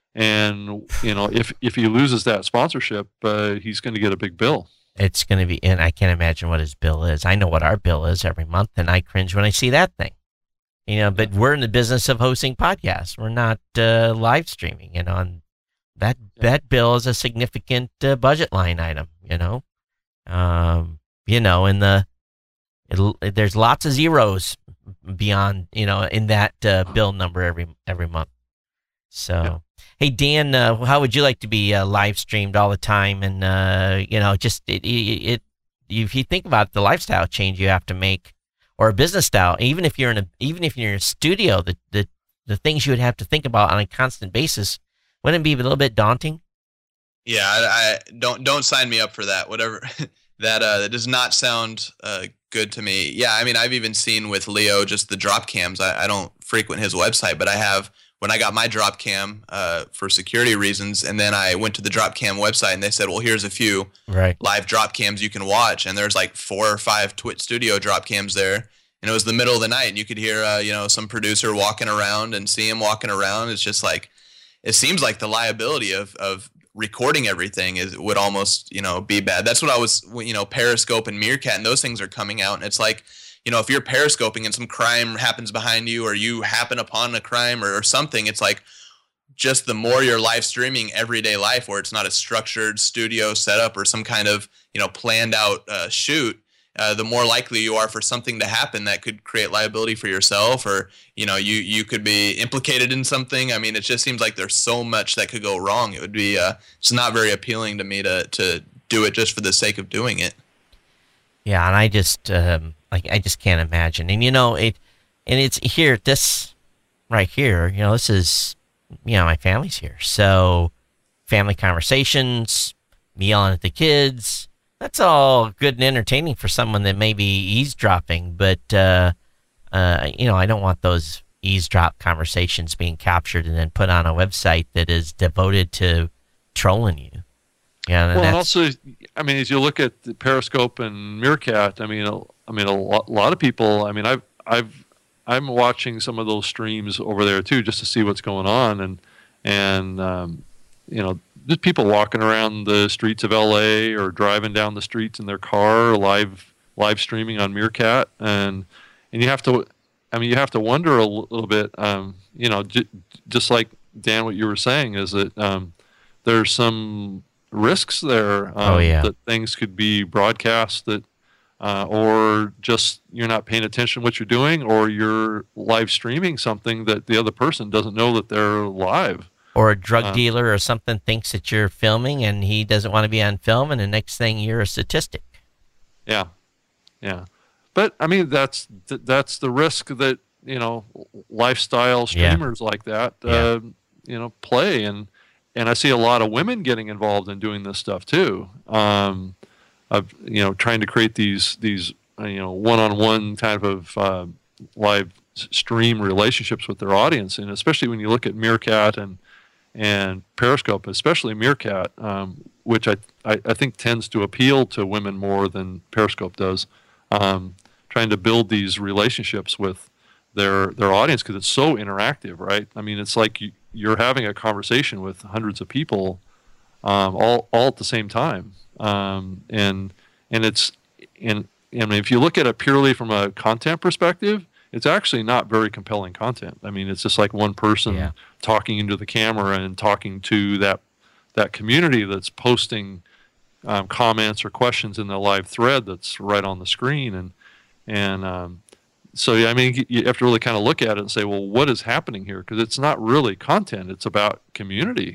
[SPEAKER 2] and you know if if he loses that sponsorship, uh, he's going to get a big bill.
[SPEAKER 1] It's going to be, and I can't imagine what his bill is. I know what our bill is every month, and I cringe when I see that thing. You know, but we're in the business of hosting podcasts. We're not uh, live streaming. You know, and that
[SPEAKER 2] Yeah.
[SPEAKER 1] that bill is a significant uh, budget line item. You know, um, you know, in the it, there's lots of zeros beyond you know in that uh, bill number every every month. So.
[SPEAKER 2] Yeah.
[SPEAKER 1] Hey, Dan, uh, how would you like to be uh, live streamed all the time? And, uh, you know, just it, it, it, if you think about the lifestyle change you have to make or a business style, even if you're in a, even if you're in a studio, the, the, the things you would have to think about on a constant basis, wouldn't it be a little bit daunting?
[SPEAKER 3] Yeah, I, I don't, don't sign me up for that. Whatever that, uh, that does not sound, uh, good to me. Yeah. I mean, I've even seen with Leo, just the drop cams. I, I don't frequent his website, but I have, when I got my drop cam uh, for security reasons, and then I went to the drop cam website and they said, well, here's a few
[SPEAKER 1] right.
[SPEAKER 3] live drop cams you can watch. And there's like four or five Twitch Studio drop cams there. And it was the middle of the night and you could hear, uh, you know, some producer walking around and see him walking around. It's just like, it seems like the liability of, of recording everything is would almost, you know, be bad. That's what I was, you know, Periscope and Meerkat and those things are coming out. And it's like, you know, if you're periscoping and some crime happens behind you or you happen upon a crime or, or something, it's like just the more you're live streaming everyday life where it's not a structured studio setup or some kind of, you know, planned out uh, shoot, uh, the more likely you are for something to happen that could create liability for yourself or, you know, you, you could be implicated in something. I mean, it just seems like there's so much that could go wrong. It would be, uh, it's not very appealing to me to, to do it just for the sake of doing it.
[SPEAKER 1] Yeah, and I just um, like I just can't imagine. And you know it, and it's here. This right here. You know, this is you know my family's here, so family conversations, me yelling at the kids. That's all good and entertaining for someone that may be eavesdropping. But uh, uh, you know, I don't want those eavesdrop conversations being captured and then put on a website that is devoted to trolling you. Yeah, and
[SPEAKER 2] well, and
[SPEAKER 1] that's,
[SPEAKER 2] also, I mean, as you look at the Periscope and Meerkat, I mean, a, I mean, a lot, a lot of people. I mean, I've, I've, I'm watching some of those streams over there too, just to see what's going on, and and um, you know, just people walking around the streets of L A or driving down the streets in their car, live live streaming on Meerkat, and and you have to, I mean, you have to wonder a l- little bit, um, you know, j- just like Dan, what you were saying is that um, there's some risks there. Um,
[SPEAKER 1] Oh, yeah.
[SPEAKER 2] That things could be broadcast that, uh, or just you're not paying attention to what you're doing, or you're live streaming something that the other person doesn't know that they're live.
[SPEAKER 1] Or a drug
[SPEAKER 2] Uh,
[SPEAKER 1] dealer or something thinks that you're filming and he doesn't want to be on film, and the next thing you're a statistic.
[SPEAKER 2] Yeah, yeah. But I mean, that's th- that's the risk that you know lifestyle streamers yeah. like that uh, yeah. you know play, and and I see a lot of women getting involved in doing this stuff too. Um, of you know trying to create these these uh, you know one-on-one type of uh, live stream relationships with their audience, and especially when you look at Meerkat and and Periscope, especially Meerkat, um, which I, I I think tends to appeal to women more than Periscope does. Um, trying to build these relationships with their their audience because it's so interactive, right? I mean, it's like you, you're having a conversation with hundreds of people um, all all at the same time, um, and and it's and and if you look at it purely from a content perspective, it's actually not very compelling content. I mean, it's just like one person yeah. talking into the camera and talking to that that community that's posting um, comments or questions in the live thread that's right on the screen, and and um, so yeah, I mean, you have to really kind of look at it and say, well, what is happening here? Because it's not really content; it's about community,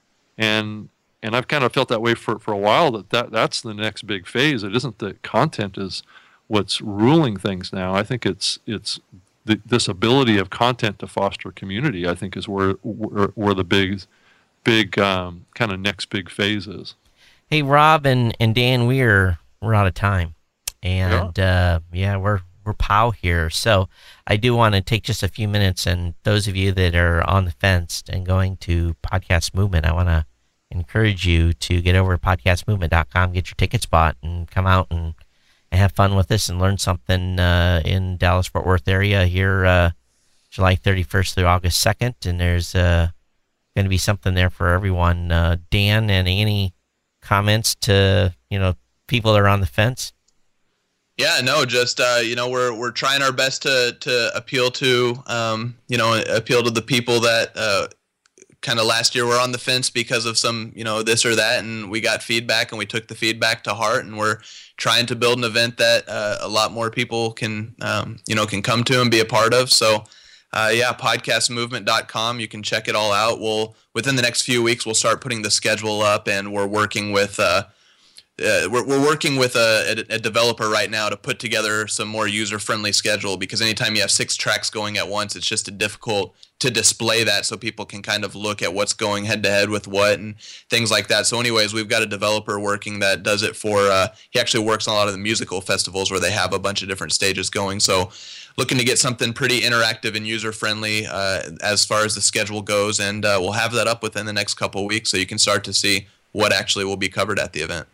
[SPEAKER 2] and and I've kind of felt that way for for a while. That, that that's the next big phase. It isn't that content is what's ruling things now. I think it's it's the, this ability of content to foster community. I think is where where, where the big big um, kind of next big phase is.
[SPEAKER 1] Hey, Rob and, and Dan, we're we're out of time, and yeah, uh, yeah we're we're pow here. So I do want to take just a few minutes, and those of you that are on the fence and going to Podcast Movement, I want to encourage you to get over to podcast movement dot com, get your ticket spot, and come out and and have fun with us and learn something uh, in Dallas-Fort Worth area here uh, July thirty-first through August second. And there's uh, going to be something there for everyone. Uh, Dan and Annie, comments to, you know, people that are on the fence?
[SPEAKER 3] Yeah, no, just, uh, you know, we're we're trying our best to, to appeal to, um, you know, appeal to the people that uh, kind of last year were on the fence because of some, you know, this or that, and we got feedback and we took the feedback to heart, and we're trying to build an event that uh, a lot more people can, um, you know, can come to and be a part of. So, uh, yeah, podcast movement dot com. You can check it all out. We'll, within the next few weeks, we'll start putting the schedule up, and we're working with, uh, uh, we're, we're working with a, a, a developer right now to put together some more user-friendly schedule, because anytime you have six tracks going at once, it's just a difficult to display that so people can kind of look at what's going head-to-head with what and things like that. So anyways, we've got a developer working that does it for, uh, he actually works on a lot of the musical festivals where they have a bunch of different stages going. So looking to get something pretty interactive and user-friendly uh, as far as the schedule goes, and uh, we'll have that up within the next couple of weeks so you can start to see what actually will be covered at the event.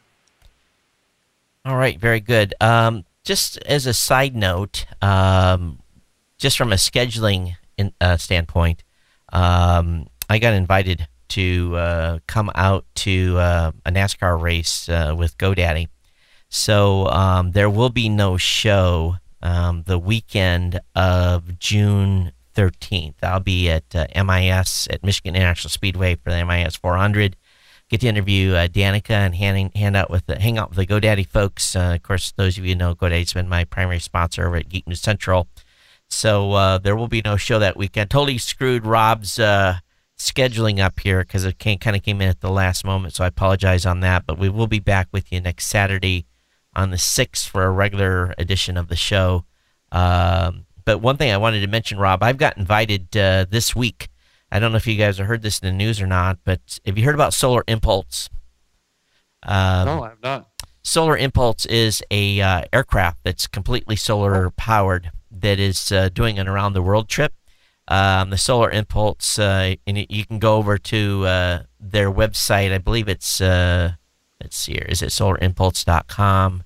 [SPEAKER 1] All right, very good. Um, just as a side note, um, just from a scheduling in, uh, standpoint, um, I got invited to uh, come out to uh, a NASCAR race uh, with GoDaddy. So um, there will be no show um, the weekend of June thirteenth. I'll be at uh, M I S at Michigan International Speedway for the M I S four hundred. Get to interview uh, Danica and hand, hand out with the, hang out with the GoDaddy folks. Uh, of course, those of you who know GoDaddy's been my primary sponsor over at Geek News Central. So uh, there will be no show that weekend. Totally screwed Rob's uh, scheduling up here because it came, kind of came in at the last moment, so I apologize on that. But we will be back with you next Saturday on the sixth for a regular edition of the show. Um, but one thing I wanted to mention, Rob, I've got invited uh, this week. I don't know if you guys have heard this in the news or not, but have you heard about Solar Impulse? Um,
[SPEAKER 2] no, I have not.
[SPEAKER 1] Solar Impulse is a uh, aircraft that's completely solar powered that is uh, doing an around the world trip. Um, the Solar Impulse, uh, and it, you can go over to uh, their website. I believe it's uh, let's see here. Is it solar impulse dot com?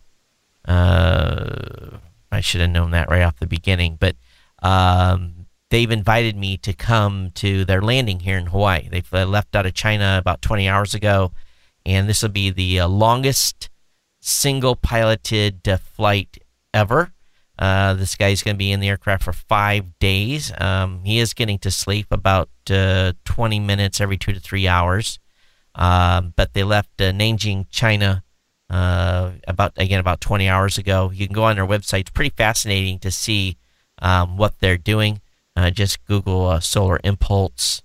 [SPEAKER 1] Uh, I should have known that right off the beginning, but. Um, They've invited me to come to their landing here in Hawaii. They've uh, left out of China about twenty hours ago, and this will be the uh, longest single-piloted uh, flight ever. Uh, this guy's going to be in the aircraft for five days. Um, he is getting to sleep about uh, twenty minutes every two to three hours. Um, but they left uh, Nanjing, China, uh, about again about twenty hours ago. You can go on their website. It's pretty fascinating to see um, what they're doing. Uh, just Google uh, Solar Impulse,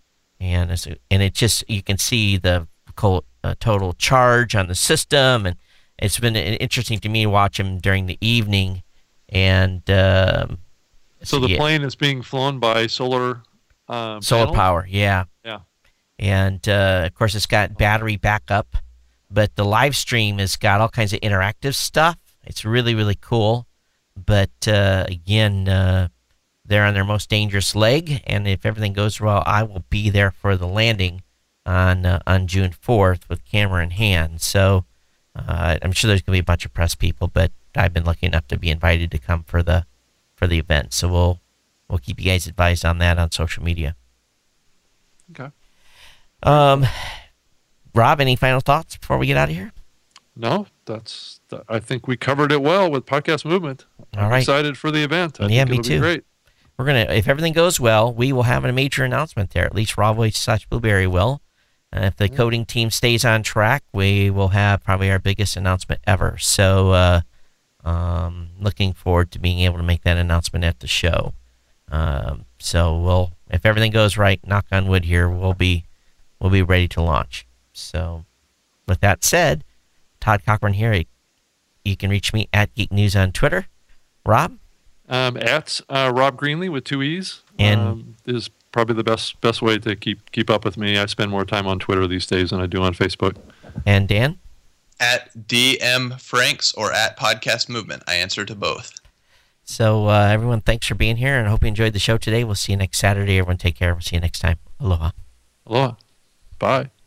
[SPEAKER 1] and it's, and it just you can see the co- uh, total charge on the system, and it's been interesting to me to watch them during the evening. And um,
[SPEAKER 2] so the
[SPEAKER 1] yeah.
[SPEAKER 2] plane is being flown by solar um,
[SPEAKER 1] solar
[SPEAKER 2] panels?
[SPEAKER 1] power, yeah,
[SPEAKER 2] yeah,
[SPEAKER 1] and uh, of course it's got battery backup, but the live stream has got all kinds of interactive stuff. It's really really cool, but uh, again, uh, they're on their most dangerous leg, and if everything goes well, I will be there for the landing on uh, on June fourth with camera in hand. So uh, I'm sure there's going to be a bunch of press people, but I've been lucky enough to be invited to come for the for the event. So we'll we'll keep you guys advised on that on social media.
[SPEAKER 2] Okay.
[SPEAKER 1] Um, Rob, any final thoughts before we get out of here?
[SPEAKER 2] No, that's. I think we covered it well with Podcast Movement. I'm
[SPEAKER 1] All right.
[SPEAKER 2] excited for the event. I
[SPEAKER 1] Yeah,
[SPEAKER 2] think
[SPEAKER 1] me
[SPEAKER 2] it'll
[SPEAKER 1] too.
[SPEAKER 2] Be great.
[SPEAKER 1] We're gonna, if everything goes well, we will have a major announcement there. At least Rob Voice slash Blueberry will. And if the
[SPEAKER 2] Yeah.
[SPEAKER 1] coding team stays on track, we will have probably our biggest announcement ever. So, uh, um, looking forward to being able to make that announcement at the show. Um, so we'll, if everything goes right, knock on wood here, we'll be, we'll be ready to launch. So, with that said, Todd Cochran here. You can reach me at Geek News on Twitter. Rob?
[SPEAKER 2] Um, at uh, Rob Greenlee with two E's
[SPEAKER 1] And-
[SPEAKER 2] um, is probably the best best way to keep keep up with me. I spend more time on Twitter these days than I do on Facebook.
[SPEAKER 1] And Dan?
[SPEAKER 3] At D M Franks or at Podcast Movement. I answer to both.
[SPEAKER 1] So, uh, everyone, thanks for being here, and I hope you enjoyed the show today. We'll see you next Saturday. Everyone, take care. We'll see you next time. Aloha.
[SPEAKER 2] Aloha. Bye.